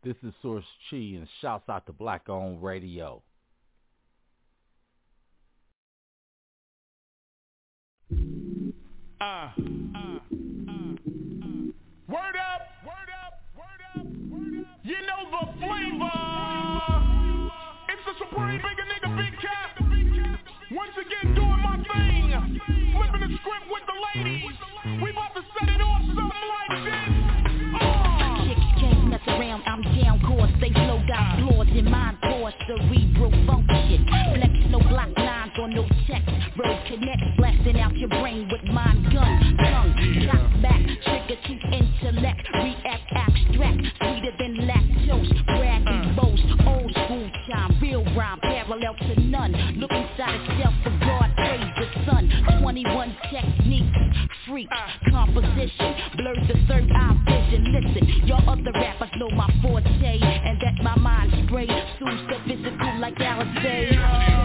This is Source Chi, and shouts out to Black Owned Radio. Word up, word up, word up, word up. You know the flavor. It's the Supreme Big Nigga Big Cap. Once again doing my thing. Flipping the script with the ladies. We about to set it off something like this. Chicks can't mess around, I'm down course. They slow got flaws in mind course. Cerebral function. Flex no block lines or no checks. Road connects, blasting out your brain with mind gun. Tongue, cock back, trigger to intellect. React abstract, sweeter than lactose. Brag and boast, old school chime. Real rhyme, parallel to none. Look inside itself for God, praise the sun. 21 techniques, freak, composition. Blur the third eye vision. Listen, y'all other rappers know my forte, and that my mind spray soothes the physical like Alizé.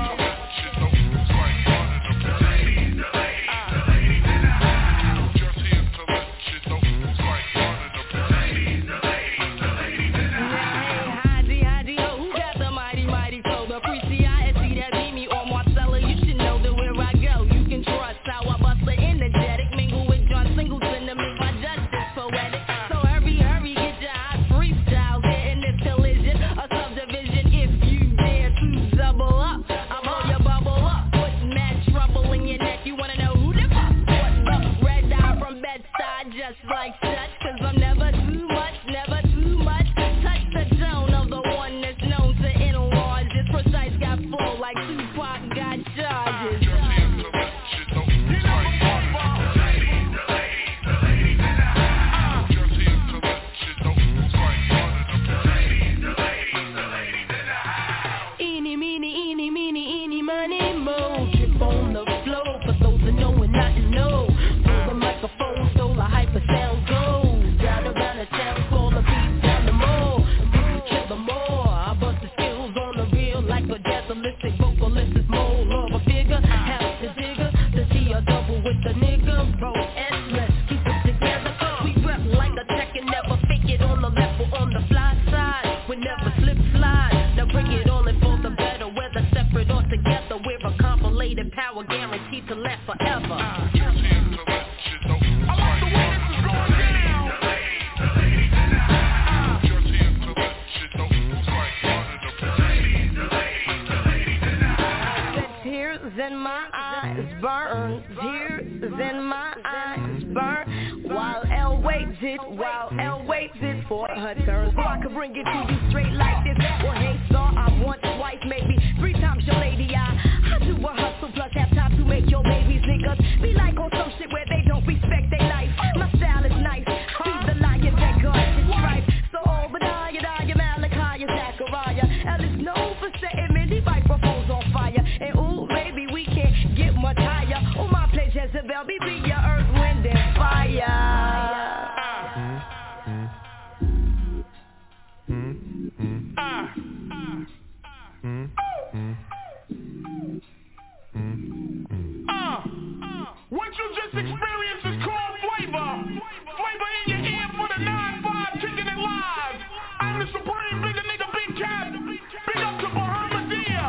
What you just experienced is called flavor. Flavor in your ear for the 9-5 kicking it live. I'm the Supreme Big Nigga Big Cap. Big up to Bahamadia.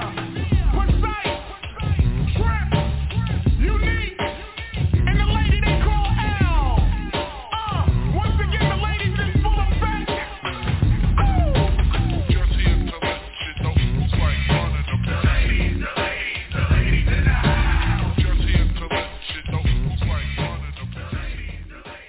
Precise. Trap. Unique. And the lady they call L. Once again the ladies in full effect. Jersey intellect, shit don't lose like one of them. The ladies in the house. Jersey intellect, shit don't lose like one of them. The ladies in the house.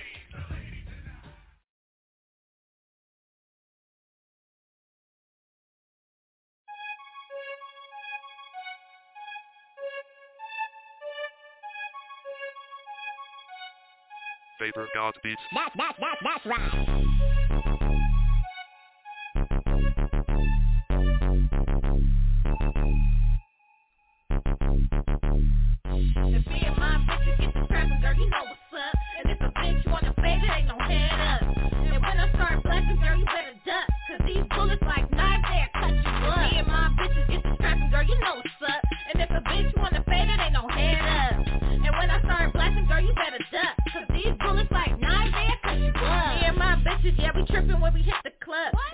Vapor God Beats. That's right. If me and my bitches get to scrapping, girl, you know what's up. And if a bitch wanna fade it, ain't no head up. And when I start blasting, girl, you better duck. Cause these bullets like knives, they'll cut you up. Me and my bitches get to scrapping, girl, you know what's up. And if a bitch wanna fade it, ain't no head up. And when I start blasting, girl, you better duck. Cause these bullets like knives, they'll cut you up. Me and my bitches, yeah, we tripping when we hit the club. And when we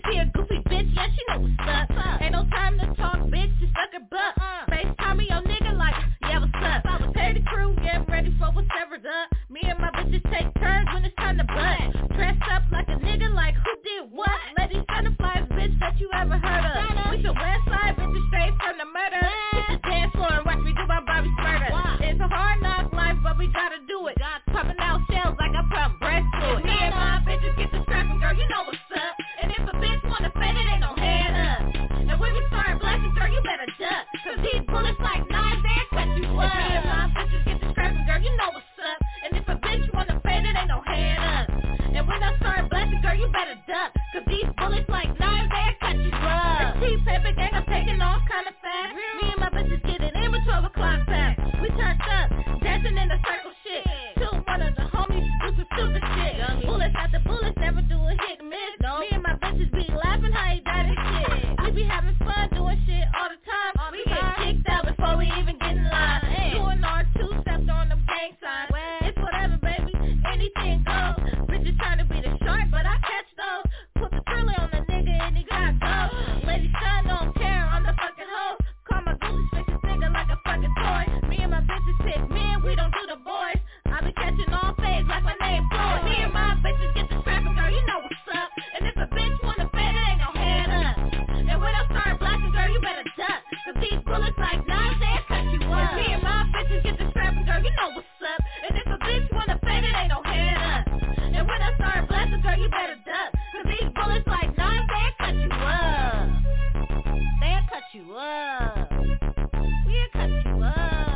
She a goofy bitch, yeah, she know what's up. Ain't no time to talk, bitch, just suck her butt. FaceTime me, your nigga like, yeah, what's up? Pay the crew, yeah, I'm ready for whatever's up. Me and my bitches take turns when it's time to butt. Dressed up like a nigga, like who did what? Ladies certified bitch that you ever heard of. We some west side bitches straight from the murder. Hit the dance floor and watch me do my Bobby Smurder. It's a hard knock life, but we gotta do it. Popping out shells like I pump breast to it. Me and my bitches get the scrapping, girl, you know what's up. And if a bitch wanna fade it, ain't no hand up. And when we start blasting, girl, you better duck. Cause these bullets like knives, they cut you up. Me and my bitches get the scrapping, girl, you know what's up. And if a bitch wanna fade it, ain't no hand up. And when I start blasting, girl, you better duck. Cause these bullets like knives, they cut you up. The T-Paper gang, I'm taking off kinda fast. Me and my bitches getting in with 12 o'clock pass. We turned up, dancing in the circle shit. Till one of the homies do some stupid shit. Bullets after bullets, never do a hit and miss. Me and my bitches be laughing how he died and shit. We be having fun doing shit all the time. We get kicked out before we even get in line. Doing our two-steps on them gang signs. It's whatever, baby, anything goes. Bitches trying to be the shark, but I catch those. Put the thriller on the nigga and he got gold. Lady son don't care, I'm the fucking hoe. Call my goofy stick this nigga like a fucking toy. Me and my bitches pick men, we don't do the boys. I be catching all fades like my name Floyd. Me and my bitches get the scrapping, girl, you know what's up. And if a bitch wanna fade it, ain't no hand up. And when I start blasting, girl, you better duck. Cause these bullets like knives, they'll cut you up. Me and my bitches get the scrapping, girl, you know what's up. And if a bitch wanna fade it, ain't no hand up. And when I start blasting, girl, you better duck. Cause these bullets like knives, they'll cut you up. They'll cut you up. We'll cut you up.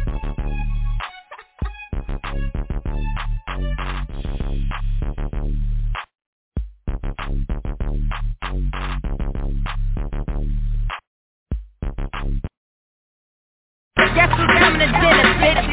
Guess who's coming to dinner, bitch?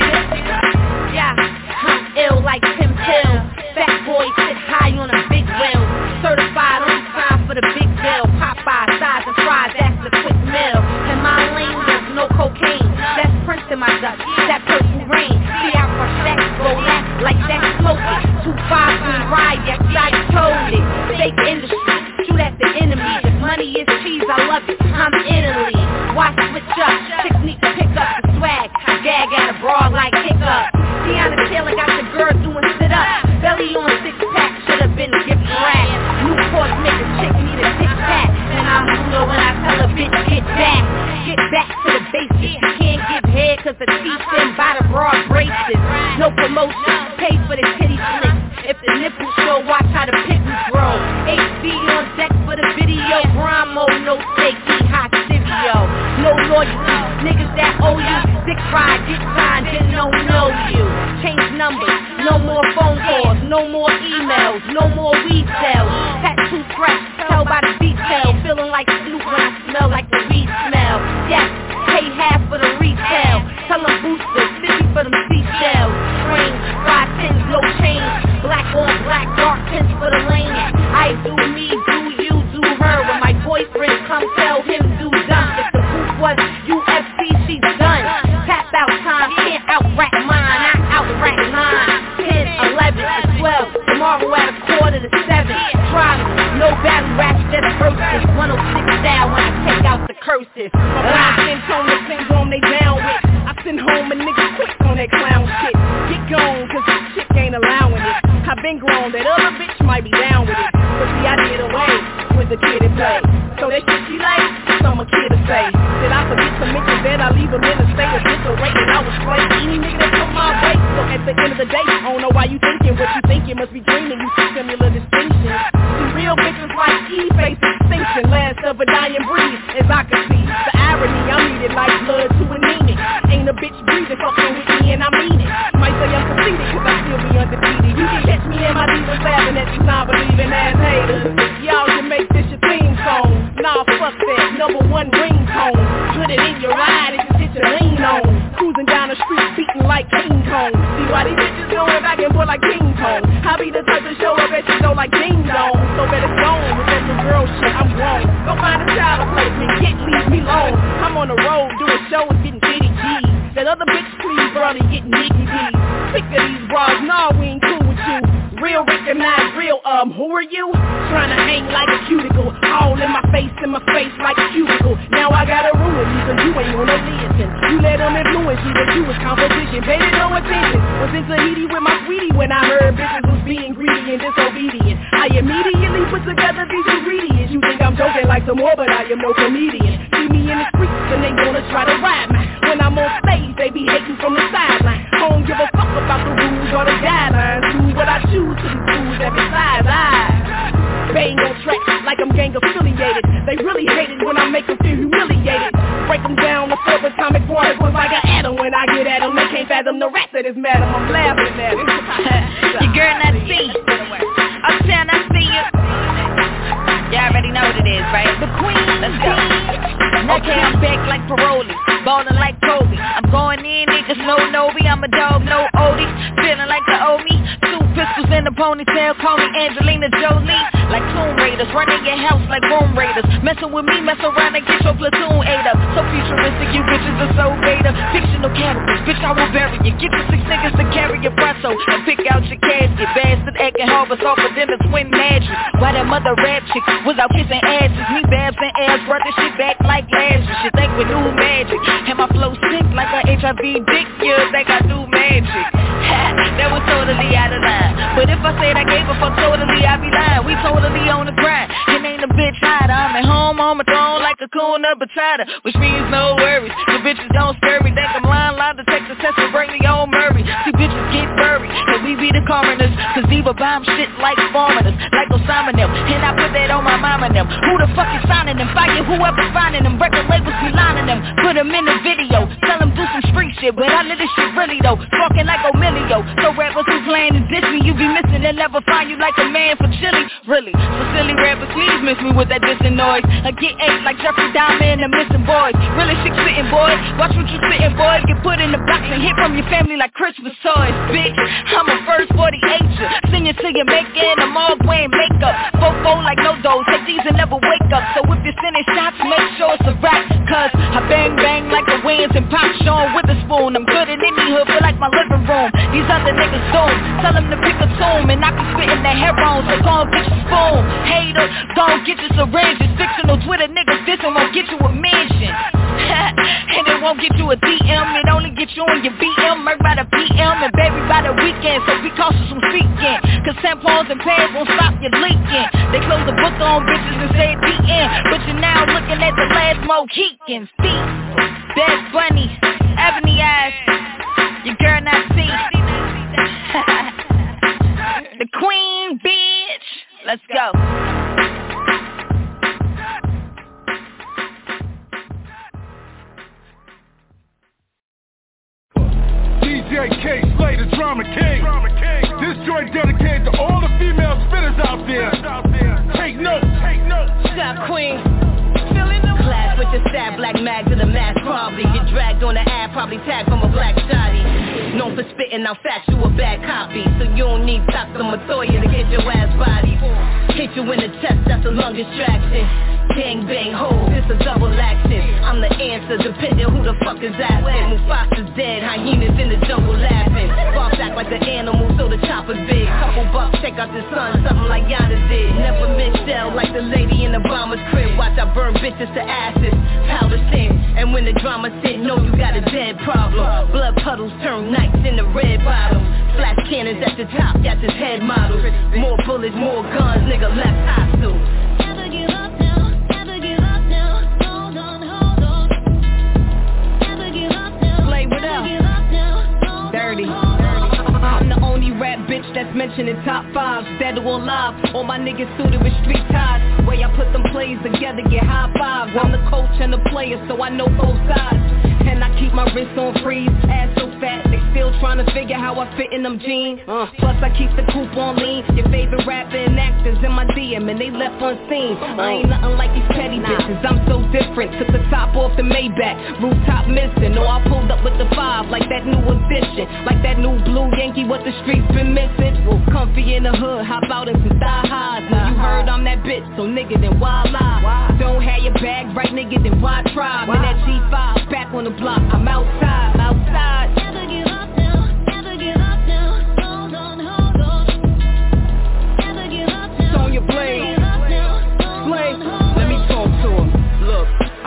Yeah, I'm ill like Tim Hill. Fat boy sit high on a big wheel. Certified on time for the big bill. Popeye, size and fries, that's the quick meal. In my lane, there's no cocaine. That's Prince in my Dutch, that purple rain. See how for that, roll that, like that smoking. 2-5 green ride, yes, I told it. Fake industry, shoot at the enemy. If money is cheese, I love it, I'm Italy. Watch switch up, chicks need to pick up the swag. Gag at a broad like hiccup. Tiana Taylor got the girl doing sit-up. Belly on 6-pack, should've been gift wrap. Newport make a chick need a tic-tac. And I'm Ludo when I tell a bitch get back. Get back to the basics. You can't give head cause the teeth thin by the broad braces. No promotion, pay for the titty flick. If the nipples show, watch how the pickles grow. HD on deck for the video. Grind mode, no shaky, hot stereo. No loyalty, niggas that owe you. Dick ride, get signed, didn't know you. Change numbers, no more phone calls, no more emails, no more weed sales. Tattoo fresh, tell by the detail. Feeling like Snoop when I smell like the weed smell. Yes, pay half for the retail. Tell them boosters, 50 for them seashells. Train, 5 tens, no change. Black on black, dark tints for the lane. I do me, do you, do her. When my boyfriend come tell him do done. If the booth was UFC, she's done. Tap out time, can't out-rap mine. I out-rap mine. 10, 11, and 12. Tomorrow at 6:45. Try me, no battle raps, just verses. 106 style when I take out the curses. My blind symptom, the syndrome they down with. I send home a nigga quick on that clown shit. Get gone, cause this chick ain't allowing it. I been grown, that other bitch might be down with it. But see, I did away with the kid at play. So that shit she like, some a kid to say. Did I forget to mention that I leave him in a state of disarray and I was straight? Any nigga that come my way. So at the end of the day, I don't know why you thinking what you thinking. Must be dreaming, you see similar distinctions. See, real bitches like E-face extinction. Last of a dying breed, as I can see. The irony, I'm needed like blood to anemic. Ain't a bitch breathing, fucking with me and I mean it. Might say I'm conceited, cause I still be undefeated. You can catch me and my divas laughing at these non-believing ass haters. Y'all can make this your theme song. Nah, fuck that, #1 ringtone. Put it in your ride and just hit your lean on. Cruising down the street, beating like King Kong. See why these bitches going back and forth like King Kong. I be the type to show up at your door like Ding Dong. who are you? Trying to hang like a cuticle, all in my face like a cubicle. Now I gotta ruin you, cause you ain't wanna listen. You let them influence you, that you was composition. Baby, no attention. Was in Tahiti with my sweetie when I heard bitches was being greedy and disobedient. I immediately put together these ingredients. You think I'm joking like some more, but I am no comedian. See me in the streets and they wanna try to ride me. When I'm on stage, they be hating from the sideline. I don't give a fuck about the rules or the guidelines. Do what I choose to do every size. Bang on track like I'm gang affiliated. They really hate it when I make them feel humiliated. Break them down the subatomic particles like an atom. When I get at them, they can't fathom the rap that is mad. I'm laughing at it. Your girl not see. Uptown, I see you. You already know what it is, right? The queen, let's go. Okay, I'm back like Paroli, ballin' like Kobe. I'm going in, niggas no Nobi. I'm a dog, no Odie. Feeling like the owe me. 2 pistols in a ponytail, call me Angelina Jolie. Like Tomb Raiders, running your house like Room Raiders. Messing with me, mess around and get your platoon ate up. So futuristic, you bitches are so beta. Fictional characters, bitch, I will bury you. Get your 6 niggas to carry your breath and pick out your casket. Bastard acting harbor soft, but then it's twin magic. Why that mother rap chick was out kissing asses. Me babs and ass, brought this shit back like last year. Shit think with new magic. And my flow sick like a HIV dick. You think I do magic. That was totally out of line. But if I said I gave a fuck totally, I'd be lying. We totally on the grind. It ain't a bitch hider. I'm at home on my throne like a Kuna Batata. Which means no worries. The bitches don't scare me. Think I'm lying, lie detector test and bring me on Murray. See bitches get buried. And we be the coroners. Cause Diva bomb shit like foreigners. Like Osama them. And I put that on my mama them. Who the fuck is signing them? Fire whoever's finding them. Record labels be lining them. Put them in the video. Tell them do some street shit. But I live this shit really though. Talking like O'Milio. So rappers who playing and diss me. You be missing and never find you like a man for chili. Really. So silly rappers please miss me with that dissing noise. I get ate like Jeffrey Dahmer and the missing boys. Really shit sitting boy. Watch what you sitting boy. Get put in the box and hit from your family like Christmas toys. Bitch, I'm a first 48-er. Send you to your maker in the mall wearing makeup. Fofo like no dough. Take these and never wake up. So if you're sending shots, make sure it's a rap. Cause I bang bang like the winds and pop Sean Witherspoon. I'm good in any hood, feel like my living room. These other niggas don't. Tell them to pick a tune and I be spitting their hair on. So gon' get your spoon. Hater, gon' get your syringes. Fictional Twitter niggas, this one won't get you a mention. And it won't get you a DM. It only get you in your BM. Murk by the PM and baby by the weekend. So be cautious when speaking. Cause tampons and pads won't stop you leaking. They close the book on bitches and say DM. But you're now looking at the last Mohicans. Deep, Bad Bunny, Ebony Eyes. Your girl not see. The queen, bitch. Let's go. DJ K, Slay the Drama King. This joint dedicated to all the female spitters out there. Take notes. Stop queen. Clash with your sad black mag to the mass probably. Get dragged on the ad, probably tagged from a black shotty. Known for spitting out factual bad copy. So you don't need Dr. Matoya to get your ass body. Hit you in the chest, that's a lung distraction. Gang bang ho, this a double action. I'm the answer, depending who the fuck is asking. Mufasa's dead, hyenas in the jungle laughing. Boss act like an animal, so the chopper's big. Couple bucks, check out the sun, something like Giannis did. Never miss shell like the lady in the bomber's crib. Watch I burn bitches to ashes, powder thin. And when the drama sit, know you got a dead problem. Blood puddles turn nights in the red bottom. Flash cannons at the top, that's his head model. More bullets, more guns, nigga left hostile. Never give up now, never give up now. Hold on, hold on. Never give up now, Play with never us. give up now. Dirty. Hold on. I'm the only rap bitch that's mentioned in top 5, dead or alive. All my niggas suited with street ties. Way I put them plays together, get high fives. I'm the coach and the player, so I know both sides. And I keep my wrist on freeze, ass so fat, they still trying to figure how I fit in them jeans. Plus I keep the coupe on lean. Your favorite rapper and actors in my DM and they left unseen. I ain't nothing like these petty bitches, I'm so different. Took the top off the Maybach, rooftop missing. Or I pulled up with the 5 like that new edition. Like that new blue Yankee, what the streets been missing. Comfy in the hood, hop out in some thigh highs. Now you heard I'm that bitch, so nigga then why lie? Don't have your bag right, nigga, then why try? When that G5 back on the block, I'm outside. Never give up now, never give up now. Hold on, hold on. Never give up now,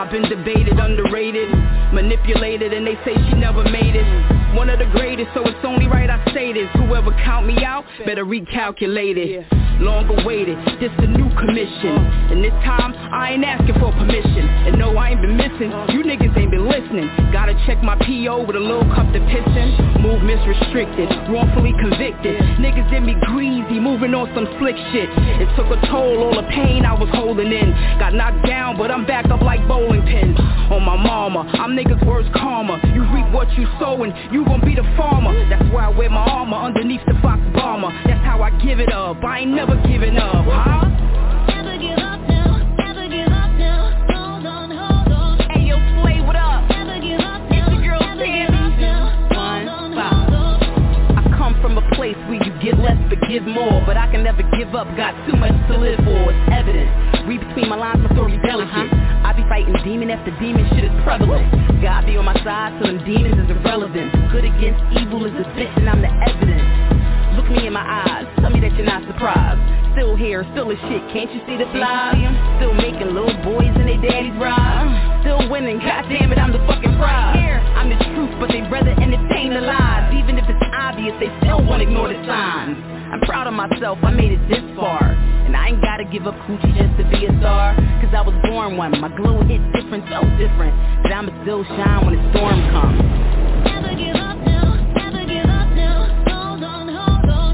I've been debated, underrated, manipulated, and they say she never made it. One of the greatest, so it's only right I say this. Whoever count me out, better recalculate it. Long awaited, this the new commission, and this time I ain't asking for permission. And no, I ain't been missing, you niggas ain't been listening. Gotta check my P.O. with a little cup to piss in. Movements restricted, wrongfully convicted. Niggas did me greasy, moving on some slick shit. It took a toll, all the pain I was holding in. Got knocked down, but I'm back up like bowling pins. On my mama, I'm niggas' worst karma. You reap what you sow and you gon' be the farmer. That's why I wear my armor underneath the Fox bomber. That's how I give it up, I ain't never giving up, huh? Never give up now, never give up now. Hold on, hold on. Hey yo, Slay, what up? Never give up It's now, your girl never Sammy. give up now. One, Hold on, five. hold on. I come from a place where you give less but give more, but I can never give up, got too much to live for. It's evident, read between my lines, my story's delicate. I be fighting demon after demon, shit is prevalent. God be on my side, so them demons is irrelevant. Good against evil is a bitch and I'm the evidence. Look me in my eyes, tell me that you're not surprised. Still here, still a shit, can't you see the fly? Still making little boys and their daddies ride. Still winning, goddamn it, I'm the fucking prize. I'm the truth, but they'd rather entertain the lies. Even if it's obvious, they still won't ignore the signs. I'm proud of myself, I made it this far. And I ain't gotta give up coochie just to be a star. Cause I was born one, my glow hit different, so different, that I'ma still shine when the storm comes. Never give up now, never give up now. Hold on, hold on.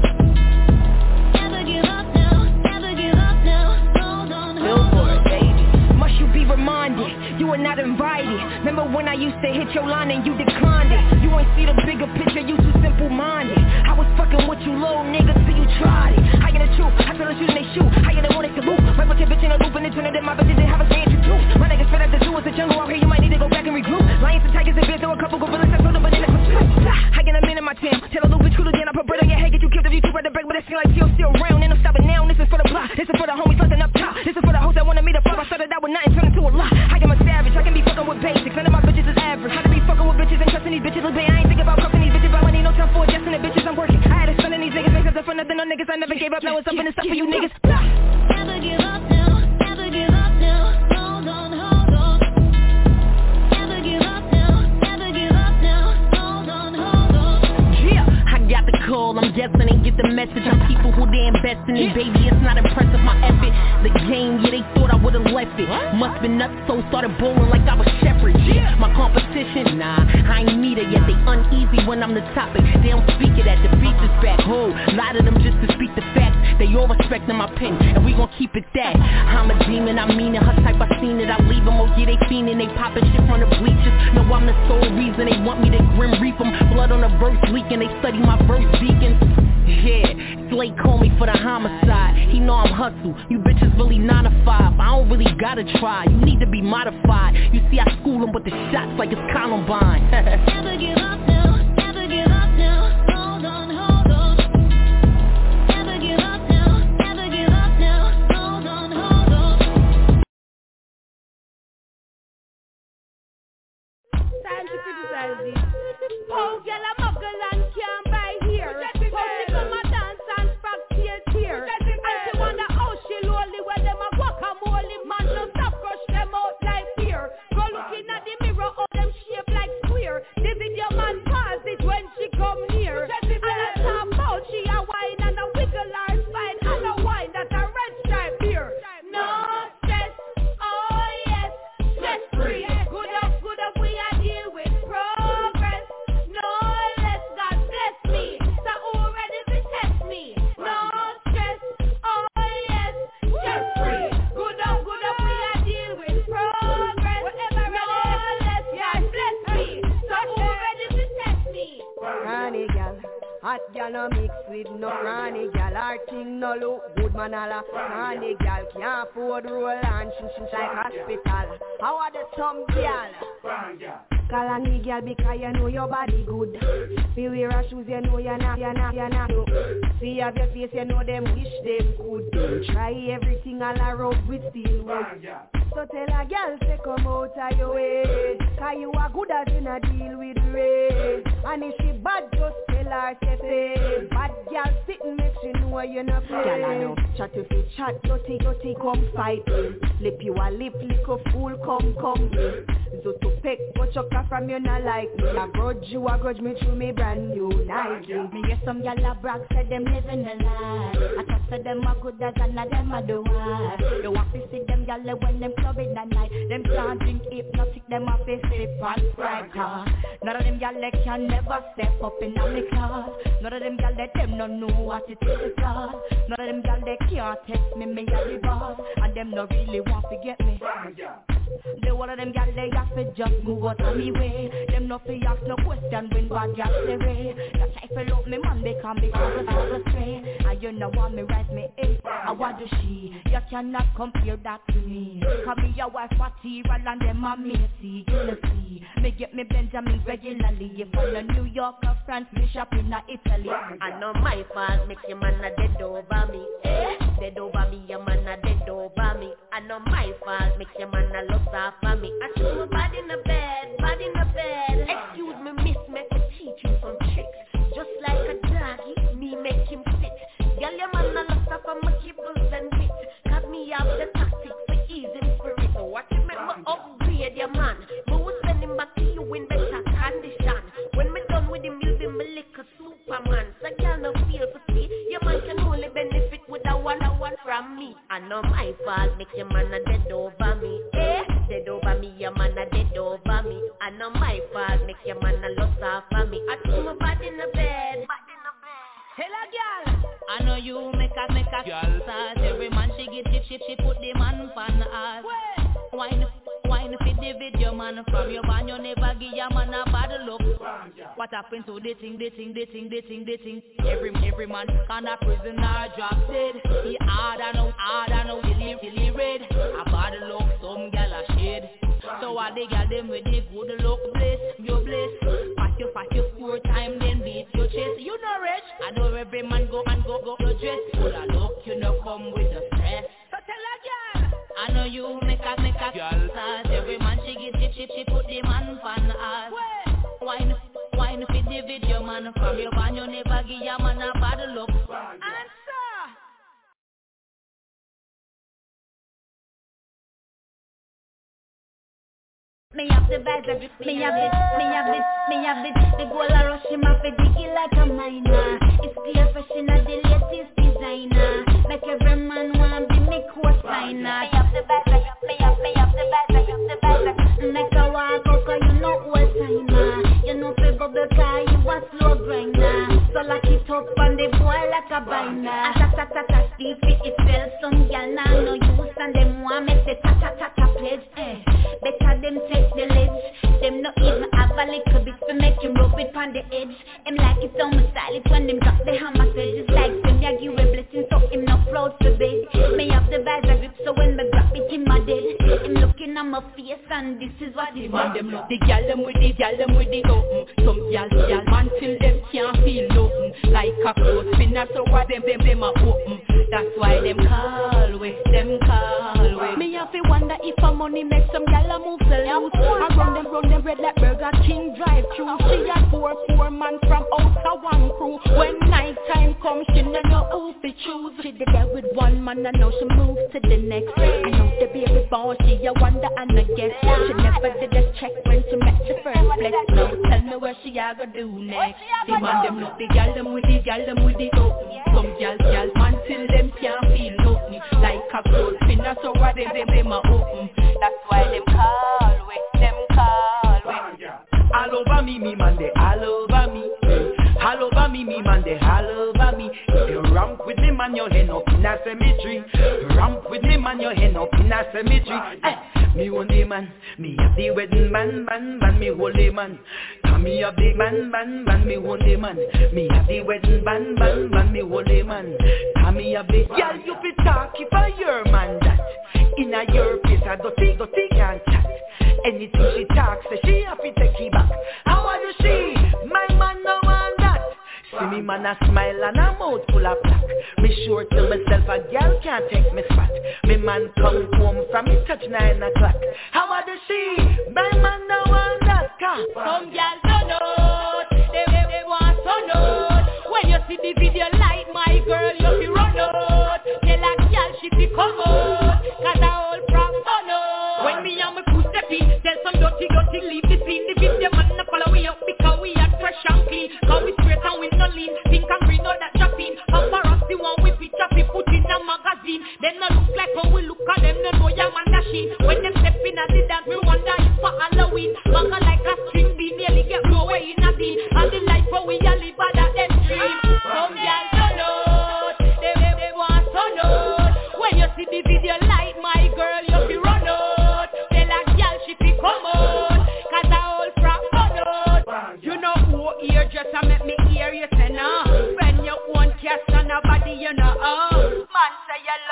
Never give up now, never give up now. Hold on, hold on. Billboard, baby. Must you be reminded, you were not invited. Remember when I used to hit your line and you declined it? You ain't see the bigger picture, you too simple-minded. I was fucking with you little nigga till you tried it. I get the truth, I tell the shoot and they shoot. I get the one they salute. Right with your bitch in a loop and it turned out that my bitches didn't have a say in truth. My niggas fed up the zoo, it's a jungle out here, you might need to go back and regroup. Lions and tigers and bears, there were a couple gorillas that told them, but they never flew. I get a man in my team, tell a little bitch cool again. I put bread on your head, get you killed if you too ready to break, but it seems like you're still around. And I'm stopping now, this is for the block, this is for the homies looking up top. This is for the hoes that wanted me to fuck, I started out with nothing, turned into a lot. I am a savage, I can be fucking with basics, none of my bitches is average. How to be fucking with bitches and trusting these bitches, look, babe, I ain't thinking about cuffing these bitches, but I need no time for adjusting the bitches, I'm working. I had a son of these niggas, make up for nothing, no niggas, I never gave up, now it's up and it's up for you niggas. Never give up now, never give up now. Hold on, hold on. Never give up now, never give up now. Hold on, hold on. Yeah, I got the call, I'm guessing they get the message. I'm people who they investing in, baby, it's not impressive, my effort. The game, yeah, they thought I would've left it. Must been nuts, so started bowling like I was Shepherd. Yeah, my competition, nah, I ain't need it yet. They uneasy when I'm the topic, they don't speak it at the features back. Oh, a lot of them just to speak the facts. They all respecting my pen, and we gon' keep it that. I'm a demon, I mean it, her type, I seen it. I leave them, oh yeah, they fiendin', they poppin' shit from the bleachers. No, I'm the sole reason they want me to grim reap them. Blood on the verse leaking, they study my verse deacons. Yeah, Slay call me for the homicide. He know I'm hustle, you bitches really 9 to 5. I don't really gotta try, you need to be modified. You see I school them with the shots like it's Columbine. Never give up now, never give up now. Hold on, hold on. Never give up now, never give up now. Hold on, hold on. Time to criticize this. Oh, girl, I'm up, girl, and can't buy here. Oh, she come a dance and practice here. And she wonder how she lowly when them a guacamole. Man, no stop crush them out like beer. Go looking at the mirror, all them shape like square. The video man pass it when she come near. And I talk about she a wine and a wiggle her spine. And a wine that a red stripe beer. No stress, oh yes, stress free. Good up, we are deal with progress. No less, God bless me. So who ready to test me? No stress, oh yes, stress free. Good up, we are deal with progress. No less, God bless me. So who ready to test me? Granny gal, hot gal no mix with no granny gal. Her thing no look good man alla. Granny gal can't afford roll and she like hospital. How are the some gal? Call on me girl because you know your body good. Me wear a shoes you know you're not. See have your face you know them wish them could. Try everything all around with steel wood. So tell a girl to come out of your way. Cause you are good as in a deal with rain. And if she bad just tell tell her say bad girl sitting makes you know you no play. Girl I know chat if you chat, dirty come fight me. Lip you a lip, lick a fool come me. So to pick but chucker from you not like me. I grudge me through me brand new Nike. Me hear some gyal a brag say them living a lie. I talk say them a good as and a them a do why. You want to see them gyal when them club in the night. Them can't drink hypnotic, them a face sip and Sprite. None of them gyal can never step up in a me class. None of them gyal them no know what it is to start. None of them gyal can't text me a the boss. And them no really want to get me. They one of them gyal they have to just move out of me way. Them no fi ask no question when bad gyal say way. That try fi look me man because me so stray. And you know want me right me I what do she? You cannot compare that to me. Cause me your wife material and them a matey. You see, me get me Benjamin regularly. If I'm in New York or France, me shop in Italy. I know my fault make your man a dead over me. Dead over me, your man a dead over me. I know my fault make your man a lust off of me. I show my body in the bed, body in the bed. Excuse me, miss, make me teach you some tricks. Just like a doggy, me make him sit. Girl, your man a lust off of my kibbles and bits. Cause me have the tactic for easing spirit. So watch it make me upgrade your man. Me will send him back to you in better condition. When me done with him, you'll be me like a Superman. So girl, no feel to see. Your man can only benefit with a one from me. I know my fault make your man a dead over me. Dead over me, your man a dead over me. I know my fault make your man a lost off of me. I threw my body in the bed. Hello, girl. I know you make a girl. Every man she get she put the man on the ass. Wine fit the video man. From your band you never give your man a bad look. What happened to the thing? Every man can a prisoner drop dead. He hard and know really red. A bad look, some girl a shade. So all the girl them with the good look bliss, you bliss. Fat you score time then beat your chest. You know rich, I know every man go your dress. Full of look, you know come with the stress. So tell a girl, I know you make a girl sass. Every man she get she put the man on the ass. Wine fit the video man. From your band you never give your man a bad look. Answer. Me have the vibes every me have it. The goal a rush him off a diggy like a miner. It's clear fashion of the latest designer. Make every man want be me co-signer. Me have the vibes, me have the vibes. Make a walk out 'cause you know what timer. You know fi bubble 'cause you a slow grinder. So lock it up on the boy like a binder. Ta Steve fit itself. Some gyal nah no use and them want make the ta pledge. Better them take the lids. Them not even have a little bit to make him rub it on the edge. Him like it on my style, it's when them drop the hammer. So just like them, yeah, give a blessing, so him not proud to bed. Me have the vibes I grip, so when me grab it, him a dead. Him looking at my face, and this is what he want. Them look the gyal them with the open. Some gyal man till them can't feel nothing. Like a close spinner, so why them a open. That's why them call way. Me have to wonder if a money make some gyal a move to loose. I run them red like Burger King drive through. She a poor man from outer one crew. When night time comes, she no know who to choose. She did that with one man, and now she moves to the next. I know the baby born, she a wonder and a guess. She never did a check when she met the first flex. Now tell me where she a go do next. The man them look the gyal them with the open. Some gyal man till them can't feel nothing. Like a close spinner, so why them a open. That's why them call way. All over me man, they all over me. All over me man, they all over me. If you ramp with me man, you end up in a cemetery. Ramp with me man, you end up in a cemetery. Me only man, me have the wedding man, me holy man. Come me have the man, me holy man. Me have the wedding man, me holy man. Come me have the girl, you fi talk if I your man that. In a your place, I dirty can't chat. Anything she talks, say she have to take it back. How are you she? My man no want that. See me man a smile and a mouth full of black. Me sure to myself a girl can't take me spot. Me man come home from me touch 9 o'clock. How are you she? My man no want that car. Some girls don't know, they want to know.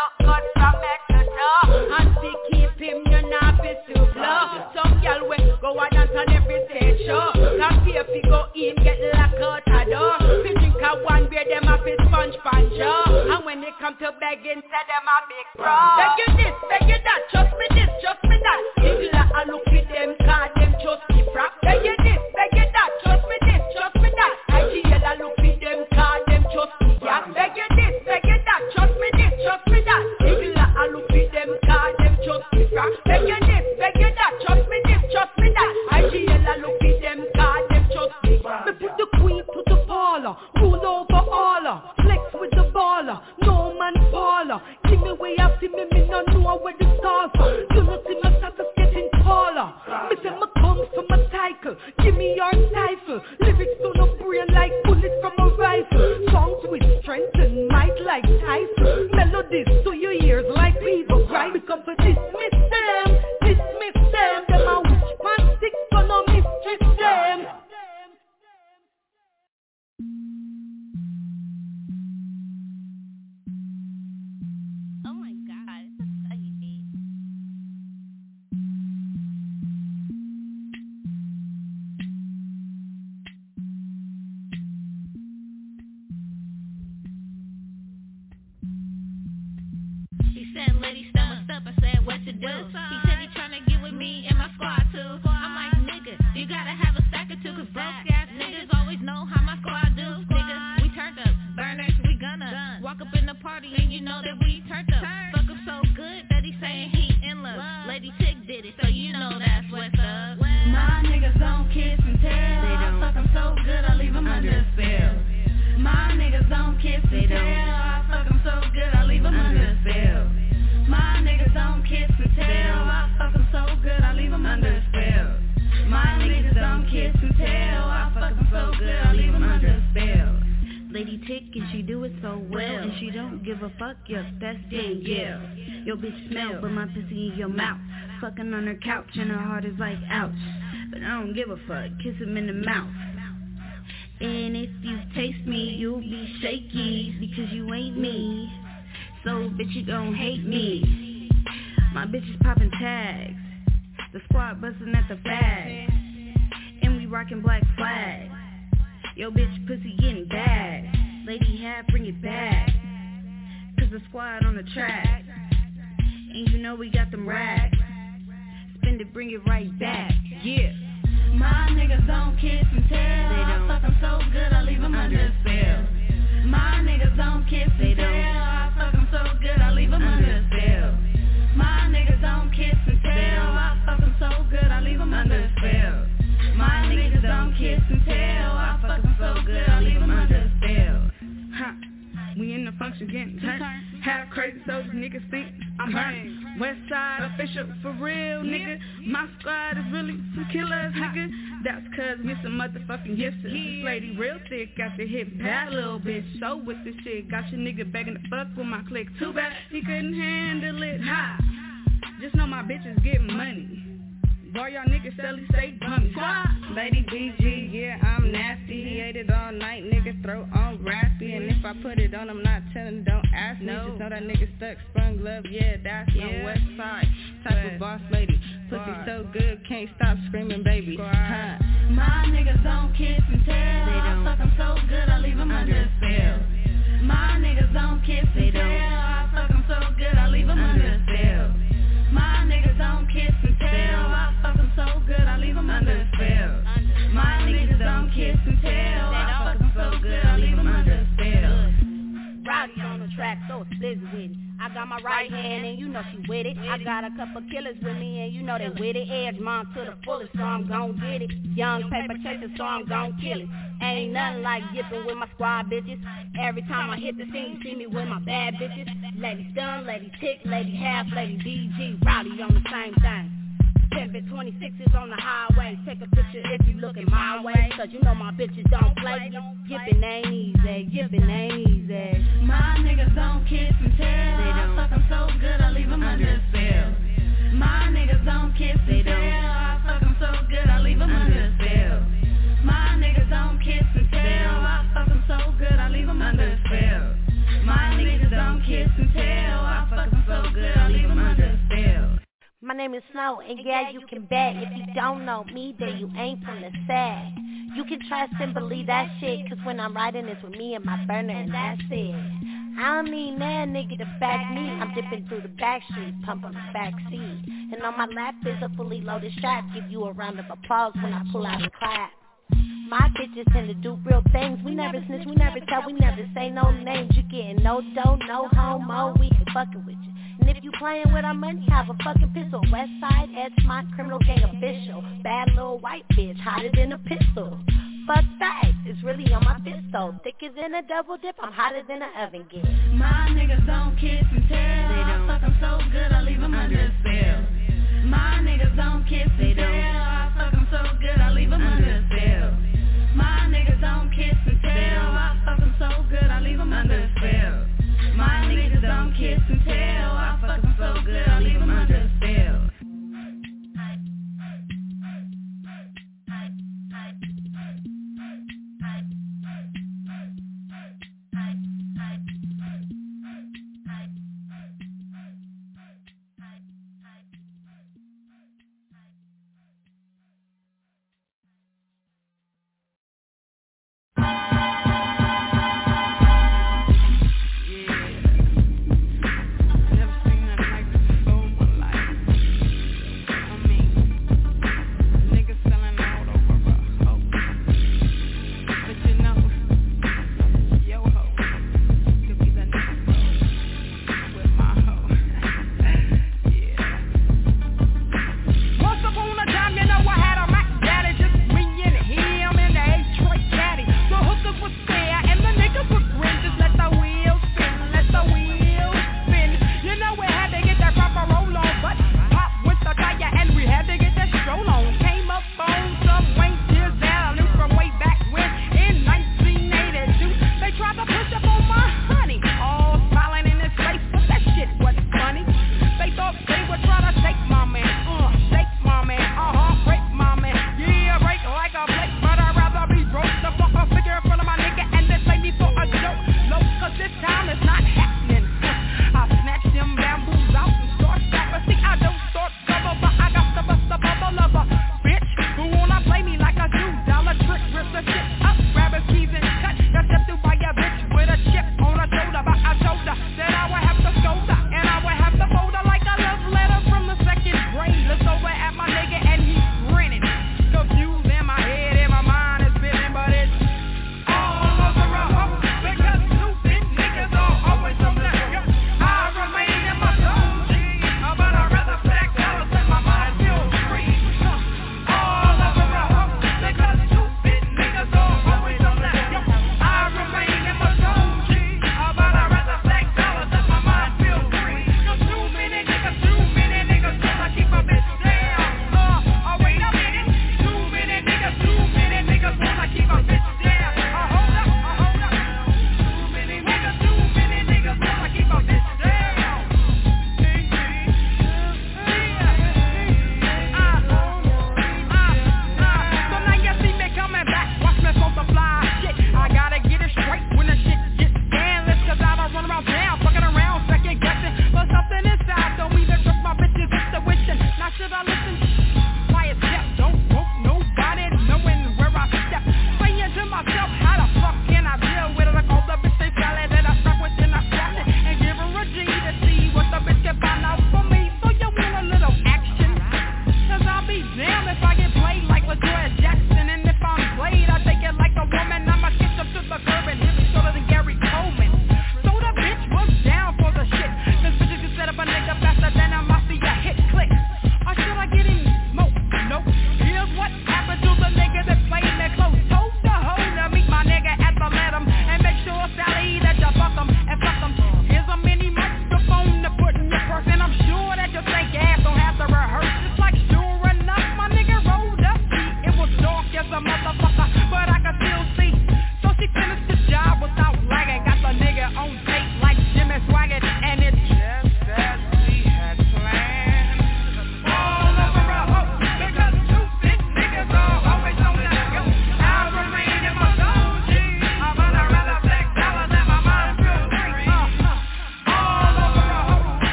look good from head to toe. And to keep him, you not be too blow. Some girl will go and dance on every stage show. Can pay if you go in, get locked out a door. Fi drink a one beer, them a fi sponge pan Joe. And when they come to begging, say them a big bro. Beg you this, beg you that, trust me this, trust me that. Nigga, I look with them, cause them just keep rap. Beg you this, beg you that, trust me this, trust me that. IGL, I look with them, cause them just keep rap. Beg you this, beg you that, trust me this, trust me that. Nigga, I look with them, cause them just keep rap. Beg you this, beg you that, trust me this, trust me that. IGL, I look with them, cause them just keep rap. Me put the queen to the baller, rule over all her. Flex with the baller, no man baller. Give me way up, see me no know where the stars are. You know see my status getting taller. Me say me come from a cycle, give me your cipher. Lyrics to no brain like bullets from a rifle. Songs with strength and might like Tyson. Melodies to your ears like people cry. We come to dismiss them. Them a witch man sick, so no mistress them. Oh my God, it's a study beat. He said, lady, what's up? I said, what you do? He said he tryna get with me and my squad too. I'm like, nigga, you gotta have a stack or two, cause broke ass niggas always know how my squad do. Nigga, we turned up, burners, we gonna walk up in the party and you know that we turned up. Fuck him so good that he saying he in love. Lady Chick did it, so you know that's what's up. My niggas don't kiss and tell. I fuck them so good, I leave them under a spell. My niggas don't kiss and tell. I fuck them so good, I leave them under a spell. My niggas don't kiss and tell. I fuck them so good, I leave them under a spell. My niggas don't kiss and tell. I fuck them so good, I leave them under a spell. Lady Tick and she do it so well, and she don't give a fuck, yup, that's Danielle. Your bitch smell, but my pussy in your mouth. Fucking on her couch and her heart is like ouch. But I don't give a fuck, kiss him in the mouth. And if you taste me, you'll be shaky, because you ain't me. So bitch, you gon' hate me. My bitch is popping tags, the squad bustin' at the fag, and we rockin' black flags. Yo bitch pussy getting bad. Lady hat, bring it back, cause the squad on the track. And you know we got them racks. Spend it, bring it right back. Yeah. My niggas don't kiss and tell. I fuck them so good, I leave them under a spell. My niggas don't kiss and tell. I fuck them so good, I leave them under a spell. My niggas don't kiss and tell. I fuck them so good, I leave them under a spell. My niggas don't kiss and tell. I fuck them so good, I leave them under a spell. Huh. We in the function getting turned. Half crazy so these niggas think I'm burning. West side official for real, nigga. My squad is really some killers, nigga. That's cause we some motherfucking hipsters. This lady real thick, got the hip bad little bitch. So with this shit, got your nigga begging to fuck with my clique. Too bad he couldn't handle it. Ha! Just know my bitches get money. Boy, y'all niggas selling steak bummies. Lady BG, yeah, I'm nasty. He ate it all night, nigga throat on raspy. And if I put it on, I'm not telling, don't ask me. Just know that nigga stuck, sprung love, yeah, that's on west side. Type of boss lady, pussy so good, can't stop screaming, baby. Huh. My niggas don't kiss and tell. I fuck them so good, I leave them under a spell. My niggas don't kiss and tell. I fuck them so good, I leave them under a spell. My niggas don't kiss and tell. I fuck them so good, I leave them under a spell. My niggas don't kiss and tell. I fuck them so good, I leave them under a spell. Rowdy on the track, so busy with it. I got my right hand and you know she with it. I got a couple killers with me and you know they with it. Edge mom to the fullest, so I'm gon' get it. Young paper chaser, so I'm gon' kill it. Ain't nothing like yippin' with my squad bitches. Every time I hit the scene, you see me with my bad bitches. Lady Stun, Lady Tick, Lady Half, Lady BG, Rowdy on the same thing. 10-26 on the highway. Take a picture if you looking my way, cause you know my bitches don't play. Yippin' ain't easy, yippin' ain't easy. My niggas don't kiss and tell. I fuck them so good, I leave them under a spell. My niggas don't kiss and tell. I fuck them so good, I leave them under a spell. My niggas don't kiss and tell. I fuck them so good, I leave them under a spell. My niggas don't kiss and tell. I fuck My name is Snow, and yeah, you can bet. If you don't know me, then you ain't from the set. You can trust and believe that shit, cause when I'm riding it's with me and my burner, and that's it. I don't need that nigga to back me. I'm dipping through the back streets, pump on the back seat. And on my lap is a fully loaded strap. Give you a round of applause when I pull out and clap. My bitches tend to do real things. We never snitch, we never tell, we never say no names. You getting no dough, no homo, we ain't fucking with you. And if you playing with our money, have a fucking pistol. West Side, Ed Smart, criminal gang official. Bad little white bitch, hotter than a pistol. Fuck that, it's really on my fist though. Thicker than a double dip, I'm hotter than an oven get. My niggas don't kiss and tell. I fuck them so good, I leave them under a spell. My niggas don't kiss and tell. I fuck them so good, I leave them under a spell. My niggas don't kiss and tell. I fuck them so good, I leave them under a spell. My niggas don't kiss and tell. I fuck them so good, I leave them under a spell.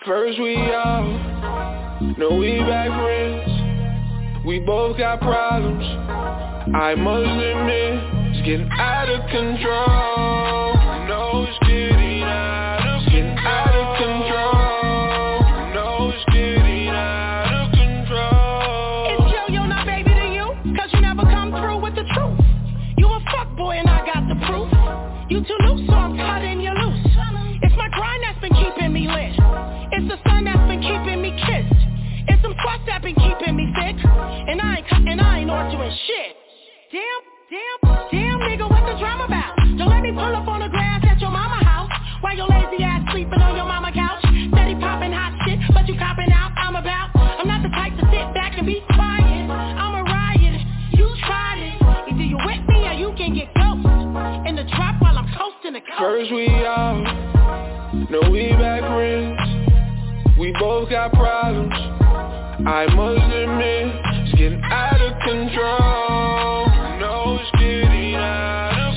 First we out, no we back friends. We both got problems, I must admit. It's getting out of control. No, it's getting out of control. No, it's getting out of control. It's yo, not baby to you, cause you never come through with the truth. You a fuckboy and I got the proof. You too loose, so I'm cutting you loose. It's my grind that's been keeping me lit. It's the sun that's been keeping me kissed. It's some fuck that been keeping me thick. And I ain't doing shit. Damn, nigga, what the drama about? Don't let me pull up on the grass at your mama house while your lazy ass sleeping on your mama couch. Steady popping hot shit, but you copping out. I'm not the type to sit back and be quiet. I'm a riot, you tried it. Either you with me or you can get ghost in the trap while I'm coasting the coast. First we out, no we back friends. We both got problems, I must admit. It's getting out of control. No, it's getting out of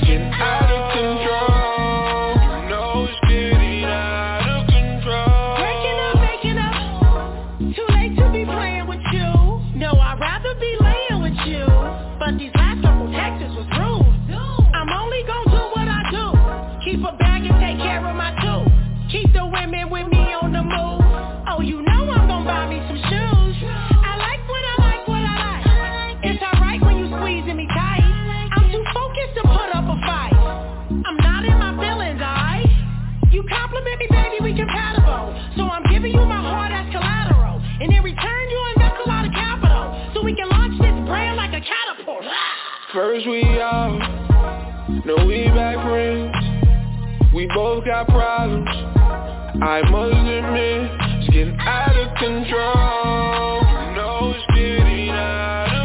control. No, it's getting out of control. Breaking up. Too late to be playing with you. No, I'd rather be laying with you. But these last couple texts was rude. I'm only gonna do what I do. Keep a bag and take care of my two. Keep the women with me on the move. Oh, you know I'm gonna buy me some shoes. I like what I like. It's alright when you squeezing me tight. I'm too focused to put up a fight. I'm not in my feelings, alright? You compliment me, baby, we compatible. So I'm giving you my heart as collateral. And in return, you invest a lot of capital. So we can launch this brand like a catapult. First we out, no we back friends. We both got problems, I must admit. It's getting out of control. No, it's getting out of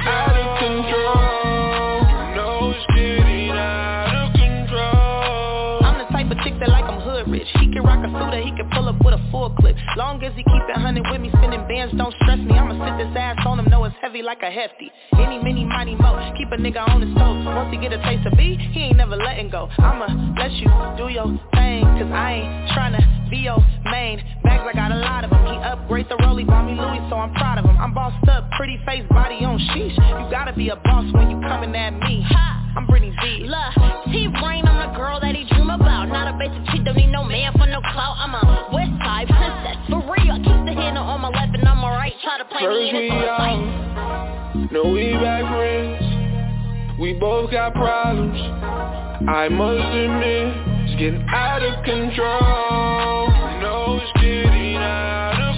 control. No, it's getting out of control. I'm the type of chick that like I'm hood rich. He can rock a suit, he can pull up with a full clip. Long as he keep it 100 with me, spinning bands don't stress me. I'ma sit this ass on him, know it's heavy like a hefty. Any, mini, mighty, mo, keep a nigga on his toes. Once he get a taste of me, he ain't never letting go. I'ma let you do your thing, cause I ain't tryna be your main. Bags, I got a lot of them. He upgrade the rollie, bought me Louis, so I'm proud of him. I'm bossed up, pretty face, body on sheesh. You gotta be a boss when you coming at me. I'm Britney Z. Look, T-Rain, I'm the girl that he dream about. Not a basic chick, don't need no man for no clout. I'm a West Side princess, for real. Keep the handle on my left and I'm alright. Try to play me in this fight. No we back friends. We both got problems, I must admit. It's getting out of control. No, it's getting out of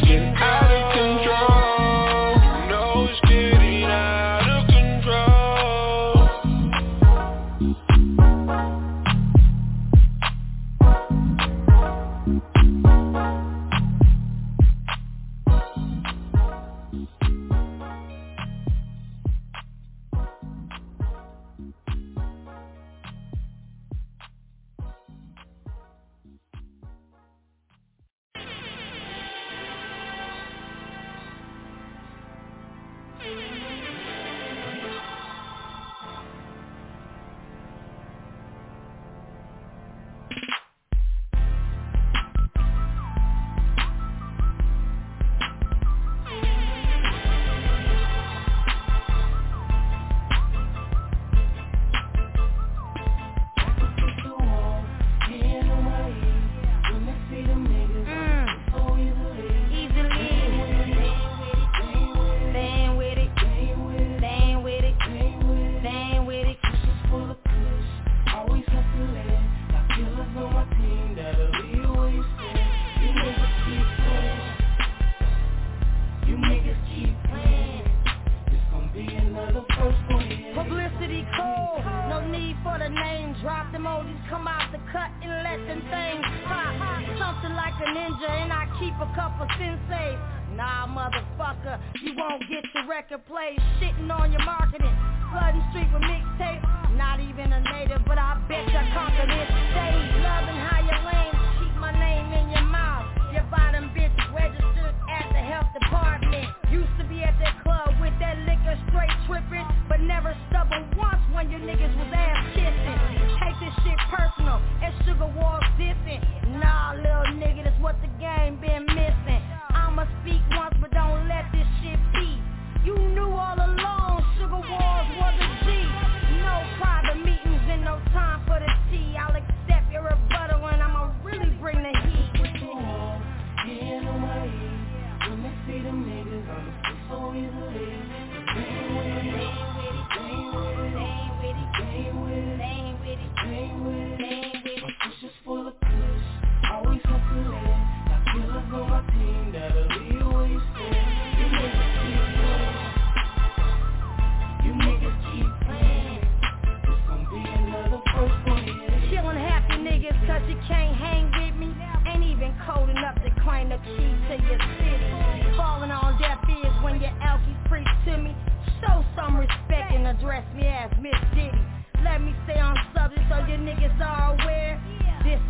control. No, it's getting out of Nah, little nigga, that's what the game been missing.